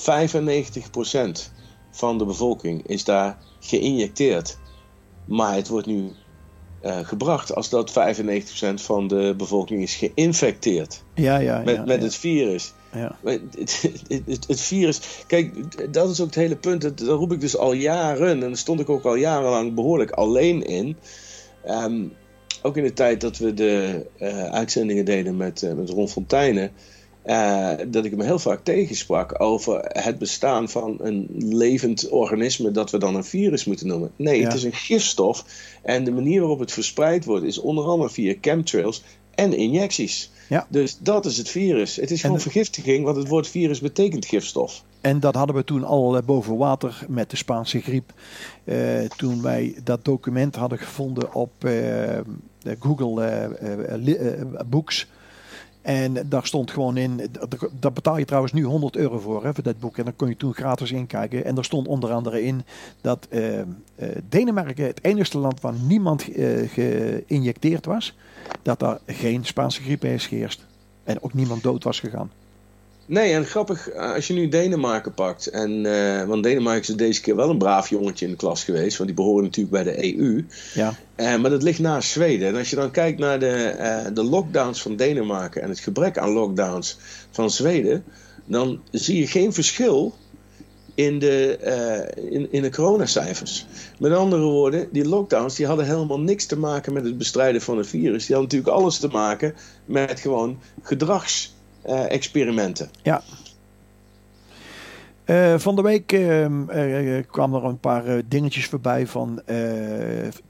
van de bevolking is daar geïnjecteerd. Maar het wordt nu gebracht als dat 95% van de bevolking is geïnfecteerd. Met het virus. Ja. Het virus, kijk, dat is ook het hele punt. Dat roep ik dus al jaren. En daar stond ik ook al jarenlang behoorlijk alleen in. Ook in de tijd dat we de uitzendingen deden met Ron Fontijne. Dat ik hem heel vaak tegensprak over het bestaan van een levend organisme dat we dan een virus moeten noemen. Nee, het is een gifstof. En de manier waarop het verspreid wordt is onder andere via chemtrails en injecties. Ja. Dus dat is het virus. Het is gewoon vergiftiging, want het woord virus betekent gifstof. En dat hadden we toen al boven water met de Spaanse griep. Toen wij dat document hadden gevonden op Google Books. En daar stond gewoon in, daar betaal je trouwens nu €100 voor dat boek. En dan kon je toen gratis inkijken. En daar stond onder andere in dat Denemarken het enige land waar niemand geïnjecteerd was. Dat daar geen Spaanse griep is geheerst. En ook niemand dood was gegaan. Nee, en grappig, als je nu Denemarken pakt. Want Denemarken is deze keer wel een braaf jongetje in de klas geweest. Want die behoren natuurlijk bij de EU. Ja. Maar dat ligt naast Zweden. En als je dan kijkt naar de lockdowns van Denemarken en het gebrek aan lockdowns van Zweden. Dan zie je geen verschil in de coronacijfers. Met andere woorden, die lockdowns die hadden helemaal niks te maken met het bestrijden van het virus. Die hadden natuurlijk alles te maken met gewoon gedragsexperimenten. Ja. Van de week kwamen er een paar dingetjes voorbij van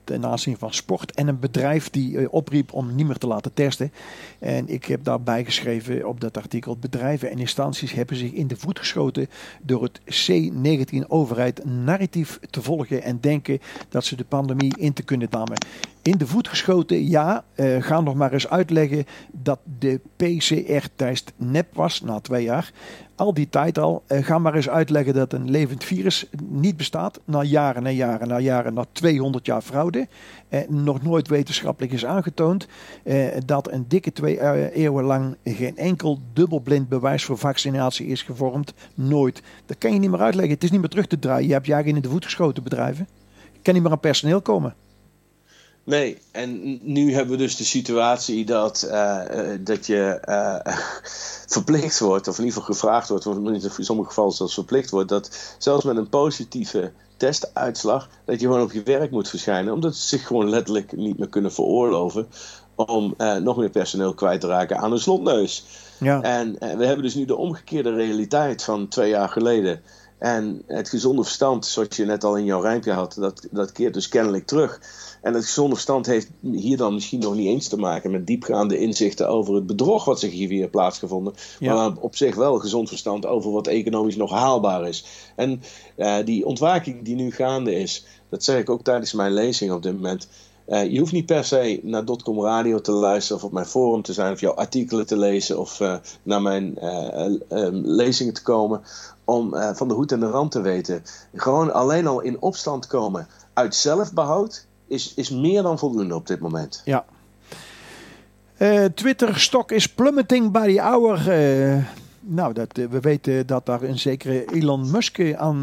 ten aanzien van sport en een bedrijf die opriep om niet meer te laten testen. En ik heb daarbij geschreven op dat artikel: bedrijven en instanties hebben zich in de voet geschoten door het C-19-overheid narratief te volgen en denken dat ze de pandemie in te kunnen dammen. In de voet geschoten, ja. Ga nog maar eens uitleggen dat de PCR-test nep was na 2 jaar. Al die tijd al. Ga maar eens uitleggen dat een levend virus niet bestaat. Na jaren en jaren en jaren. Na 200 jaar fraude. Nog nooit wetenschappelijk is aangetoond. Dat een dikke 2 eeuwen lang geen enkel dubbelblind bewijs voor vaccinatie is gevormd. Nooit. Dat kan je niet meer uitleggen. Het is niet meer terug te draaien. Je hebt je eigen in de voet geschoten, bedrijven. Je kan niet meer aan personeel komen. Nee, en nu hebben we dus de situatie dat je verplicht wordt, of in ieder geval gevraagd wordt, of in sommige gevallen zelfs verplicht wordt, dat zelfs met een positieve testuitslag, dat je gewoon op je werk moet verschijnen, omdat ze zich gewoon letterlijk niet meer kunnen veroorloven om nog meer personeel kwijt te raken aan hun slotneus. Ja. En we hebben dus nu de omgekeerde realiteit van 2 jaar geleden. En het gezonde verstand, zoals je net al in jouw rijmpje had, dat keert dus kennelijk terug. En het gezonde verstand heeft hier dan misschien nog niet eens te maken met diepgaande inzichten over het bedrog wat zich hier weer plaatsgevonden. Ja. Maar op zich wel gezond verstand over wat economisch nog haalbaar is. En die ontwaking die nu gaande is, dat zeg ik ook tijdens mijn lezing op dit moment. Je hoeft niet per se naar .com Radio te luisteren of op mijn forum te zijn of jouw artikelen te lezen of naar mijn lezingen te komen om van de hoed en de rand te weten. Gewoon alleen al in opstand komen uit zelfbehoud is meer dan voldoende op dit moment. Ja. Twitter stock is plummeting by the hour. We weten dat daar een zekere Elon Musk aan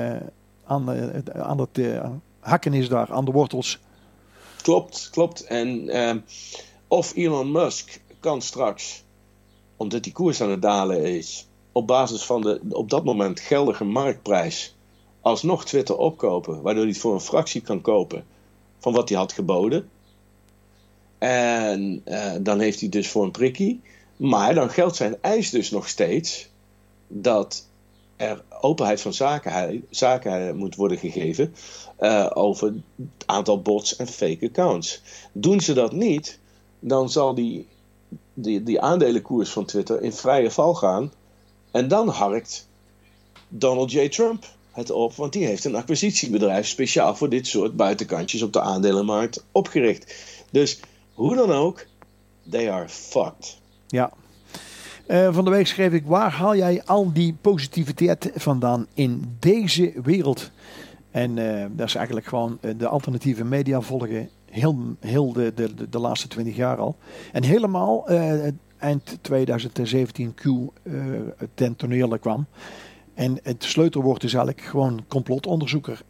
het hakken is daar, aan de wortels. Klopt. En of Elon Musk kan straks, omdat die koers aan het dalen is, op basis van de op dat moment geldige marktprijs, alsnog Twitter opkopen, waardoor hij het voor een fractie kan kopen van wat hij had geboden. En dan heeft hij dus voor een prikkie. Maar dan geldt zijn eis dus nog steeds dat er openheid van zaken moet worden gegeven over het aantal bots en fake accounts. Doen ze dat niet, dan zal die aandelenkoers van Twitter in vrije val gaan. En dan harkt Donald J. Trump het op, want die heeft een acquisitiebedrijf speciaal voor dit soort buitenkantjes op de aandelenmarkt opgericht. Dus hoe dan ook, they are fucked. Ja. Van de week schreef ik: waar haal jij al die positiviteit vandaan in deze wereld? En dat is eigenlijk gewoon de alternatieve media volgen heel de laatste 20 jaar al. En helemaal eind 2017 Q ten tonele kwam. En het sleutelwoord is eigenlijk gewoon complotonderzoeker.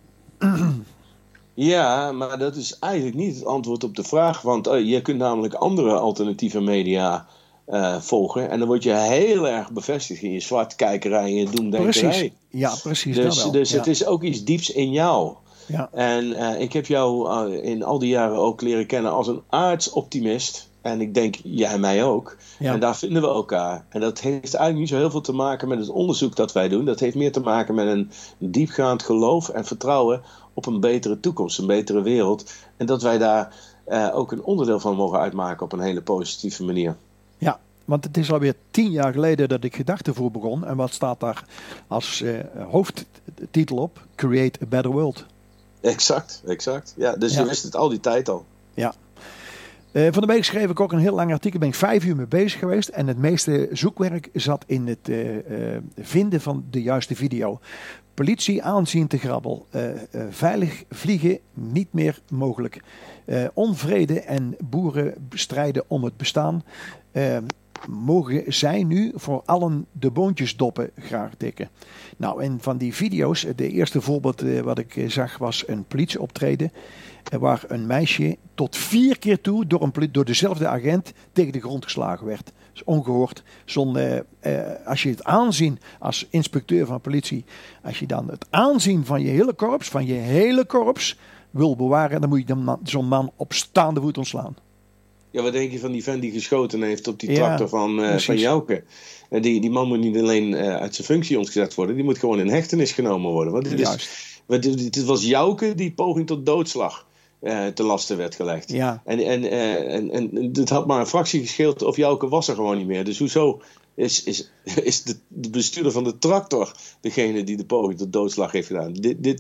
Ja, maar dat is eigenlijk niet het antwoord op de vraag. Want je kunt namelijk andere alternatieve media volgen. En dan word je heel erg bevestigd in je zwartkijkerij en je doemdenkerij. Precies, ja, precies. Dus het is ook iets dieps in jou. Ja. En ik heb jou in al die jaren ook leren kennen als een aardsoptimist. En ik denk, jij mij ook. Ja. En daar vinden we elkaar. En dat heeft eigenlijk niet zo heel veel te maken met het onderzoek dat wij doen. Dat heeft meer te maken met een diepgaand geloof en vertrouwen op een betere toekomst, een betere wereld. En dat wij daar ook een onderdeel van mogen uitmaken op een hele positieve manier. Ja, want het is alweer 10 jaar geleden dat ik Gedachtenvoer begon. En wat staat daar als hoofdtitel op? Create a Better World. Exact. Ja, dus je wist het al die tijd al. Ja. Van de week schreef ik ook een heel lang artikel. Ben ik 5 uur mee bezig geweest. En het meeste zoekwerk zat in het vinden van de juiste video. Politie aanzien te grabbel. Veilig vliegen niet meer mogelijk. Onvrede en boeren strijden om het bestaan. Mogen zij nu voor allen de boontjesdoppen graag tikken. Nou, en van die video's, de eerste voorbeeld wat ik zag was een politieoptreden. Waar een meisje tot 4 keer toe door dezelfde agent tegen de grond geslagen werd. Dat is ongehoord. Als je het aanzien als inspecteur van politie, als je dan het aanzien van je hele korps wil bewaren, dan moet je zo'n man op staande voet ontslaan. Ja, wat denk je van die vent die geschoten heeft op die tractor van Jouke? Die man moet niet alleen uit zijn functie ontgezet worden, die moet gewoon in hechtenis genomen worden. Want dit was Jouke die poging tot doodslag ten laste werd gelegd. Ja. En het had maar een fractie gescheeld of Jouke was er gewoon niet meer. Dus hoezo is de bestuurder van de tractor degene die de poging tot doodslag heeft gedaan?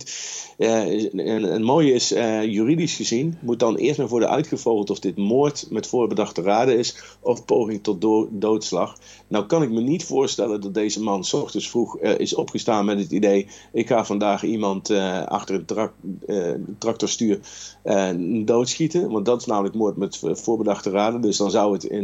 Het mooie is, juridisch gezien moet dan eerst naar worden uitgevogeld of dit moord met voorbedachte raden is of poging tot doodslag. Nou kan ik me niet voorstellen dat deze man 's ochtends vroeg is opgestaan met het idee, ik ga vandaag iemand achter een tractorstuur doodschieten, want dat is namelijk moord met voorbedachte raden. Dus dan zou het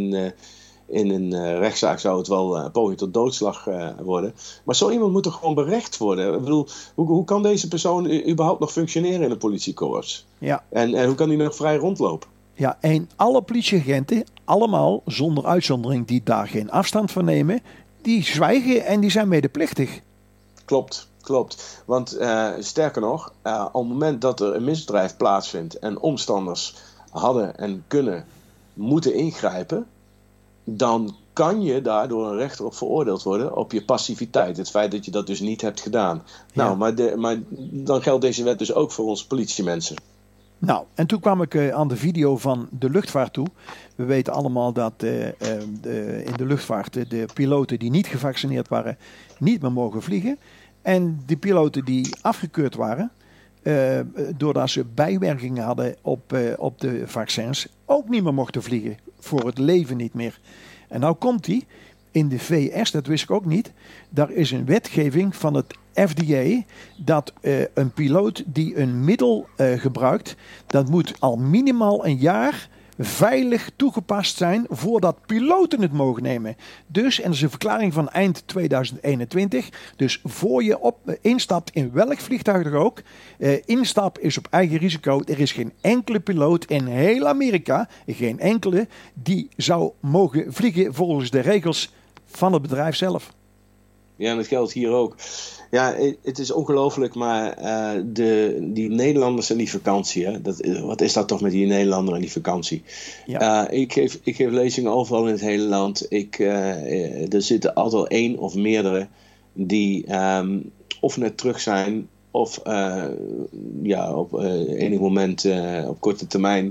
in een rechtszaak zou het wel poging tot doodslag worden. Maar zo iemand moet er gewoon berecht worden. Ik bedoel, hoe kan deze persoon überhaupt nog functioneren in een politiekorps? Ja. En hoe kan hij nog vrij rondlopen? Ja, en alle politieagenten, allemaal zonder uitzondering die daar geen afstand van nemen, die zwijgen en die zijn medeplichtig. Klopt. Want sterker nog, op het moment dat er een misdrijf plaatsvindt en omstanders hadden en moeten ingrijpen, dan kan je daar door een rechter op veroordeeld worden op je passiviteit. Het feit dat je dat dus niet hebt gedaan. Ja. Nou, maar dan geldt deze wet dus ook voor ons politiemensen. Nou, en toen kwam ik aan de video van de luchtvaart toe. We weten allemaal dat in de luchtvaart de piloten die niet gevaccineerd waren niet meer mogen vliegen. En de piloten die afgekeurd waren, doordat ze bijwerkingen hadden op de vaccins, ook niet meer mochten vliegen. Voor het leven niet meer. En nou komt die in de VS, dat wist ik ook niet. Daar is een wetgeving van het FDA dat een piloot die een middel gebruikt, dat moet al minimaal een jaar veilig toegepast zijn voordat piloten het mogen nemen. Dus, en dat is een verklaring van eind 2021, dus voor je instapt in welk vliegtuig er ook, instap is op eigen risico. Er is geen enkele piloot in heel Amerika, geen enkele, die zou mogen vliegen volgens de regels van het bedrijf zelf. Ja, en dat geldt hier ook. Ja, het is ongelooflijk, maar die Nederlanders en die vakantie, hè, wat is dat toch met die Nederlander en die vakantie? Ja. Ik geef lezingen overal in het hele land. Er zitten altijd één of meerdere die of net terug zijn of op enig moment op korte termijn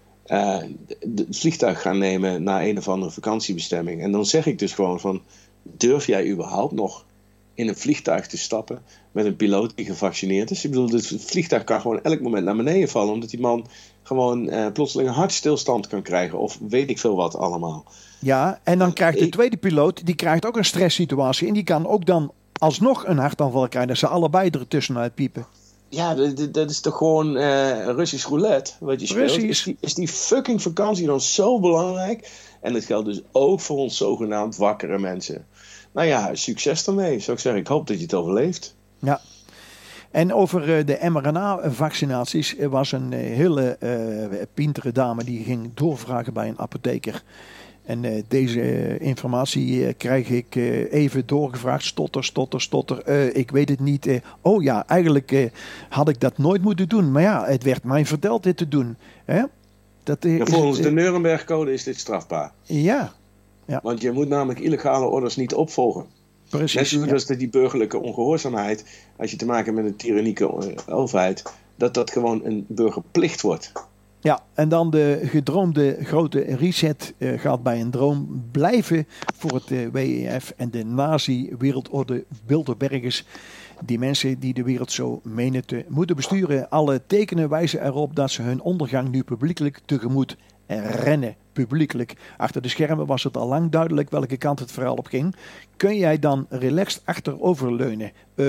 het vliegtuig gaan nemen naar een of andere vakantiebestemming. En dan zeg ik dus gewoon van, durf jij überhaupt nog in een vliegtuig te stappen met een piloot die gevaccineerd is? Ik bedoel, het vliegtuig kan gewoon elk moment naar beneden vallen, omdat die man gewoon plotseling een hartstilstand kan krijgen, of weet ik veel wat allemaal. Ja, en dan krijgt de tweede piloot, die krijgt ook een stresssituatie en die kan ook dan alsnog een hartaanval krijgen, dat ze allebei er tussenuit piepen. Ja, dat is toch gewoon Russisch roulette wat je speelt. Is die fucking vakantie dan zo belangrijk? En dat geldt dus ook voor ons zogenaamd wakkere mensen. Nou ja, succes daarmee, zou ik zeggen. Ik hoop dat je het overleeft. Ja. En over de mRNA-vaccinaties was een hele pintere dame die ging doorvragen bij een apotheker. En deze informatie krijg ik even doorgevraagd. Stotter. Ik weet het niet. Eigenlijk had ik dat nooit moeten doen. Maar ja, het werd mij verteld dit te doen. Hè? Volgens de Nuremberg-code is dit strafbaar. Ja. Want je moet namelijk illegale orders niet opvolgen. Precies. Net zoals die burgerlijke ongehoorzaamheid, als je te maken hebt met een tyrannieke overheid, dat gewoon een burgerplicht wordt. Ja, en dan de gedroomde grote reset gaat bij een droom blijven voor het WEF en de nazi-wereldorde Bilderbergers. Die mensen die de wereld zo menen te moeten besturen. Alle tekenen wijzen erop dat ze hun ondergang nu publiekelijk tegemoet rennen. Publiekelijk. Achter de schermen was het al lang duidelijk welke kant het verhaal op ging. Kun jij dan relaxed achteroverleunen?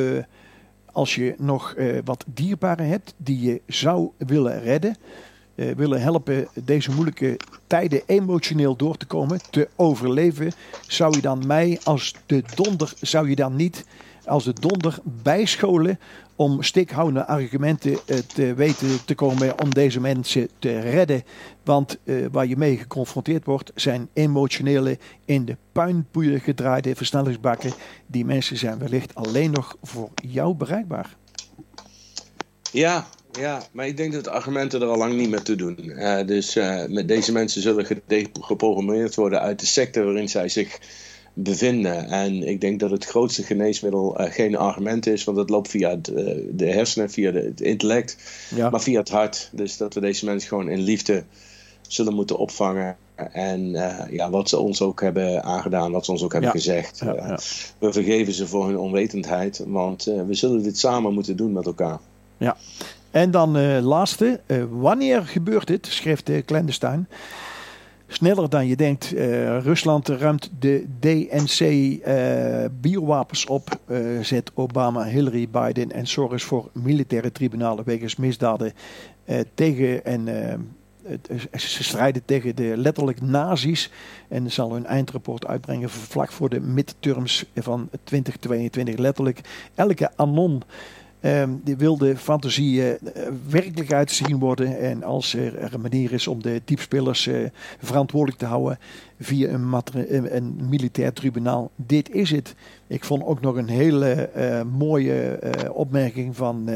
Als je nog wat dierbaren hebt die je zou willen redden. Willen helpen deze moeilijke tijden emotioneel door te komen, te overleven. Zou je dan mij als de donder bijscholen om stikhoudende argumenten te weten te komen om deze mensen te redden. Want waar je mee geconfronteerd wordt zijn emotionele, in de puinpoeier gedraaide versnellingsbakken. Die mensen zijn wellicht alleen nog voor jou bereikbaar. Ja, maar ik denk dat de argumenten er al lang niet meer toe doen. Dus met deze mensen zullen geprogrammeerd worden uit de secte waarin zij zich bevinden. En ik denk dat het grootste geneesmiddel geen argument is, want het loopt via de hersenen, via het intellect, maar via het hart. Dus dat we deze mensen gewoon in liefde zullen moeten opvangen. En wat ze ons ook hebben aangedaan, wat ze ons ook hebben gezegd. We vergeven ze voor hun onwetendheid, want we zullen dit samen moeten doen met elkaar. Ja. En dan laatste, wanneer gebeurt dit, schrijft Clandestine. Sneller dan je denkt. Rusland ruimt de DNC-biowapens op. Zet Obama, Hillary, Biden en Soros voor militaire tribunalen wegens misdaden tegen en ze strijden tegen de letterlijk nazi's. En zal hun eindrapport uitbrengen vlak voor de midterms van 2022. Letterlijk elke anon die wil de fantasie werkelijkheid zien worden. En als er een manier is om de diepspelers verantwoordelijk te houden via een militair tribunaal. Dit is het. Ik vond ook nog een hele mooie opmerking van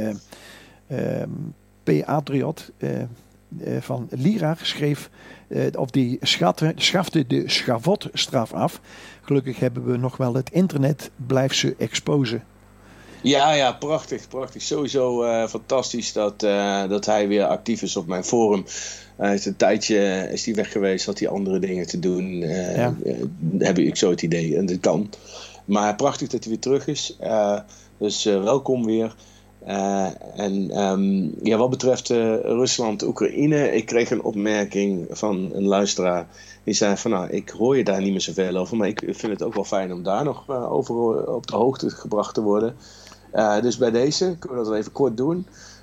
Patriot van Lira schreef. Of die schafte de schavotstraf af. Gelukkig hebben we nog wel het internet. Blijft ze exposen. Ja, prachtig. Sowieso fantastisch dat hij weer actief is op mijn forum. Een tijdje is hij weg geweest, had hij andere dingen te doen. Heb ik zo het idee. En dat kan. Maar prachtig dat hij weer terug is. Dus welkom weer. Wat betreft Rusland-Oekraïne, ik kreeg een opmerking van een luisteraar. Die zei van ik hoor je daar niet meer zoveel over, maar ik vind het ook wel fijn om daar nog over op de hoogte gebracht te worden. Dus bij deze kunnen we dat even kort doen.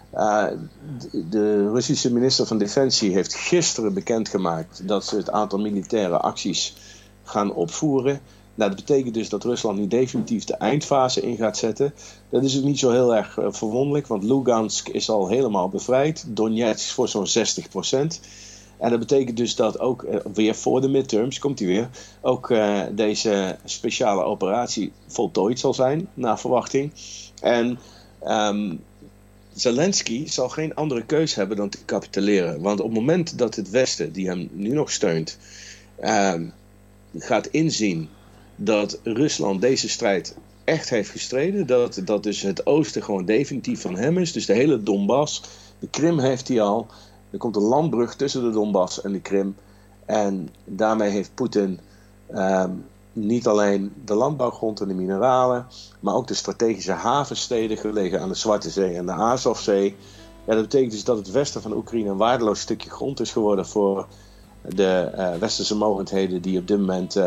De Russische minister van Defensie heeft gisteren bekendgemaakt dat ze het aantal militaire acties gaan opvoeren. Nou, dat betekent dus dat Rusland nu definitief de eindfase in gaat zetten. Dat is ook niet zo heel erg verwonderlijk, want Lugansk is al helemaal bevrijd. Donetsk voor zo'n 60%. En dat betekent dus dat ook weer voor de midterms, komt hij weer, ook deze speciale operatie voltooid zal zijn, naar verwachting. En Zelensky zal geen andere keus hebben dan te capituleren. Want op het moment dat het Westen, die hem nu nog steunt, gaat inzien dat Rusland deze strijd echt heeft gestreden, dat dus het oosten gewoon definitief van hem is, dus de hele Donbass, de Krim heeft hij al, er komt een landbrug tussen de Donbass en de Krim en daarmee heeft Poetin niet alleen de landbouwgrond en de mineralen, maar ook de strategische havensteden gelegen aan de Zwarte Zee en de Azovzee. Ja, dat betekent dus dat het westen van Oekraïne een waardeloos stukje grond is geworden voor de westerse mogendheden die op dit moment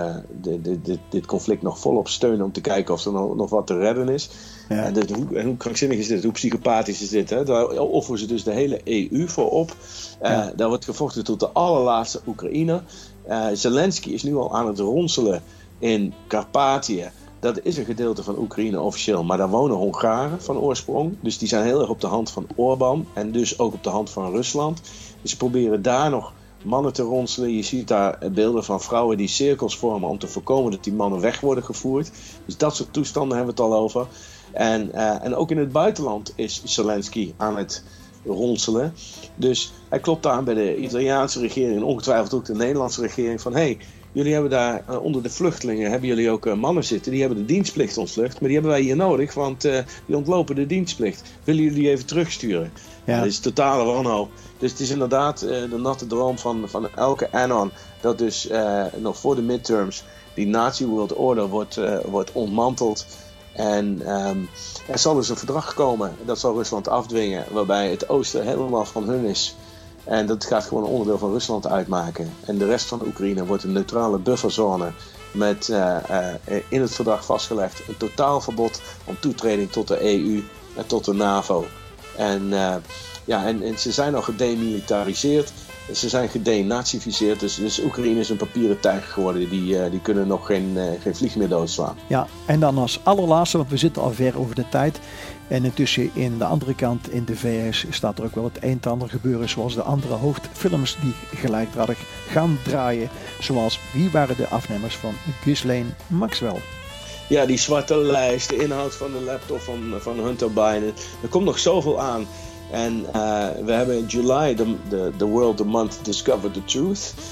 dit conflict nog volop steunen om te kijken of er nog wat te redden is. Ja. En hoe krankzinnig is dit? Hoe psychopathisch is dit? Hè? Daar offeren ze dus de hele EU voor op. Daar wordt gevochten tot de allerlaatste Oekraïne. Zelensky is nu al aan het ronselen in Karpathië. Dat is een gedeelte van Oekraïne officieel, maar daar wonen Hongaren van oorsprong. Dus die zijn heel erg op de hand van Orbán en dus ook op de hand van Rusland. Dus ze proberen daar nog mannen te ronselen. Je ziet daar beelden van vrouwen die cirkels vormen om te voorkomen dat die mannen weg worden gevoerd. Dus dat soort toestanden hebben we het al over. En ook in het buitenland is Zelensky aan het ronselen. Dus hij klopt aan bij de Italiaanse regering en ongetwijfeld ook de Nederlandse regering van hey, jullie hebben daar onder de vluchtelingen hebben jullie ook mannen zitten. Die hebben de dienstplicht ontvlucht. Maar die hebben wij hier nodig, want die ontlopen de dienstplicht. Willen jullie die even terugsturen? Ja. Dat is totale wanhoop. Dus het is inderdaad de natte droom van elke anon. Dat dus nog voor de midterms die Nazi-World Order wordt ontmanteld. En er zal dus een verdrag komen. Dat zal Rusland afdwingen. Waarbij het oosten helemaal van hun is. En dat gaat gewoon een onderdeel van Rusland uitmaken. En de rest van de Oekraïne wordt een neutrale bufferzone. Met in het verdrag vastgelegd een totaalverbod om toetreding tot de EU en tot de NAVO. En ze zijn al gedemilitariseerd. Ze zijn gedenazificeerd. Dus Oekraïne is een papieren tijger geworden. Die kunnen nog geen vlieg meer doodslaan. Ja, en dan als allerlaatste, want we zitten al ver over de tijd. En intussen in de andere kant in de VS staat er ook wel het een en ander gebeuren. Zoals de andere hoofdfilms die gelijkdradig gaan draaien. Zoals Wie waren de afnemers van Ghislaine Maxwell? Ja, die zwarte lijst, de inhoud van de laptop van Hunter Biden. Er komt nog zoveel aan. En we hebben in juli, the World, the Month, Discover the Truth.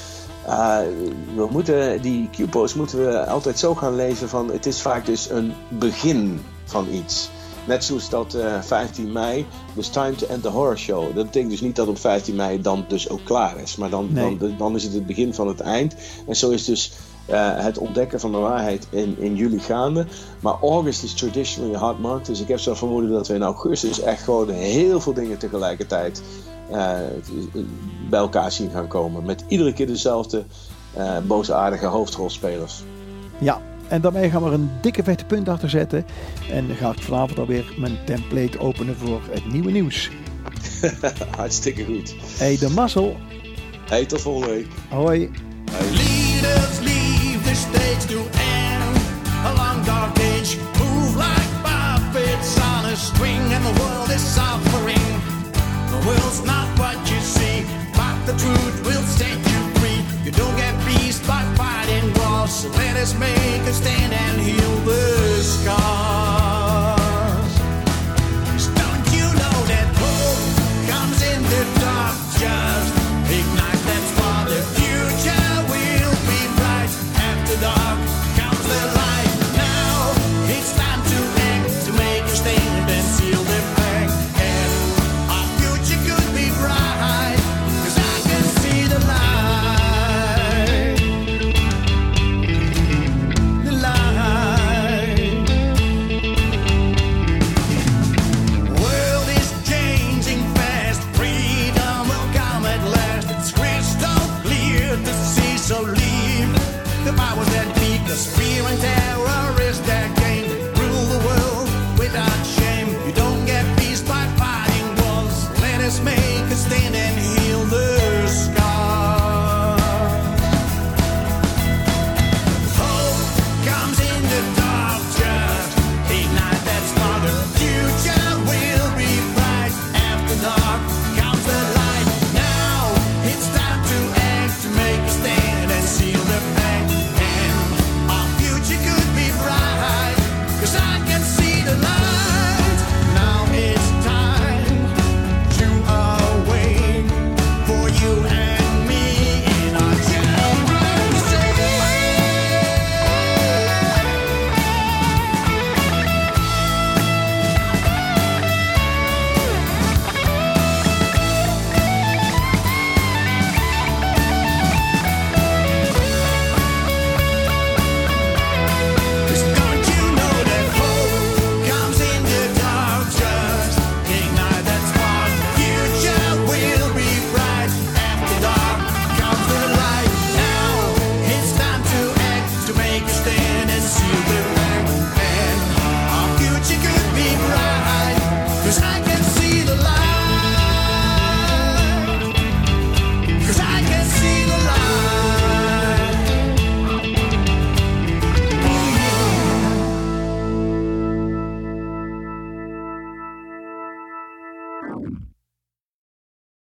We moeten die Q-post moeten we altijd zo gaan lezen van het is vaak dus een begin van iets. Net zoals dat 15 mei, dus time to end the horror show. Dat betekent dus niet dat op 15 mei dan dus ook klaar is. Maar dan is het begin van het eind. En zo is dus het ontdekken van de waarheid in juli gaande. Maar august is traditionally a hot month. Dus ik heb zo vermoeden dat we in augustus echt gewoon heel veel dingen tegelijkertijd bij elkaar zien gaan komen. Met iedere keer dezelfde boosaardige hoofdrolspelers. Ja, en daarmee gaan we er een dikke vette punt achter zetten. En dan ga ik vanavond alweer mijn template openen voor het nieuwe nieuws. Hartstikke goed. Hey, de mazzel. Hey, tot volgende week. Hoi. Hey. Leaders leave the stage to end a long dark age. Move like puppets on a string and the world is suffering. The world's not what you see, but the truth will set you free. You don't get peace by fighting wars, so let us make a stand and heal the scars. 'Cause don't you know that hope comes in the dark? Just ignite that spark. The future will be bright. After dark comes the light. Now it's time to act, to make a stand and seal the fact. And our future could be bright, 'cause I can see the light. The light. World is changing fast. Freedom will come at last. It's crystal clear to see, so leave the powers that be, 'cause fear and terror is their game. Rule the world without shame. You don't get peace by fighting wars. Let us make a stand and heal the scars. Hope comes in the dark, just ignite that spark. The future will be bright. After dark comes the light. Now it's time to act, to make a stand and seal the fact. And our future could be bright, 'cause I can see the light. Now it's time to awake for you and me in our generation. Cause don't you know that hope comes in the dark? Just ignite that spark. Future will be bright. After dark comes the light. Now it's time to act, to make a stand and seal the fact. And our future could be bright, 'cause I can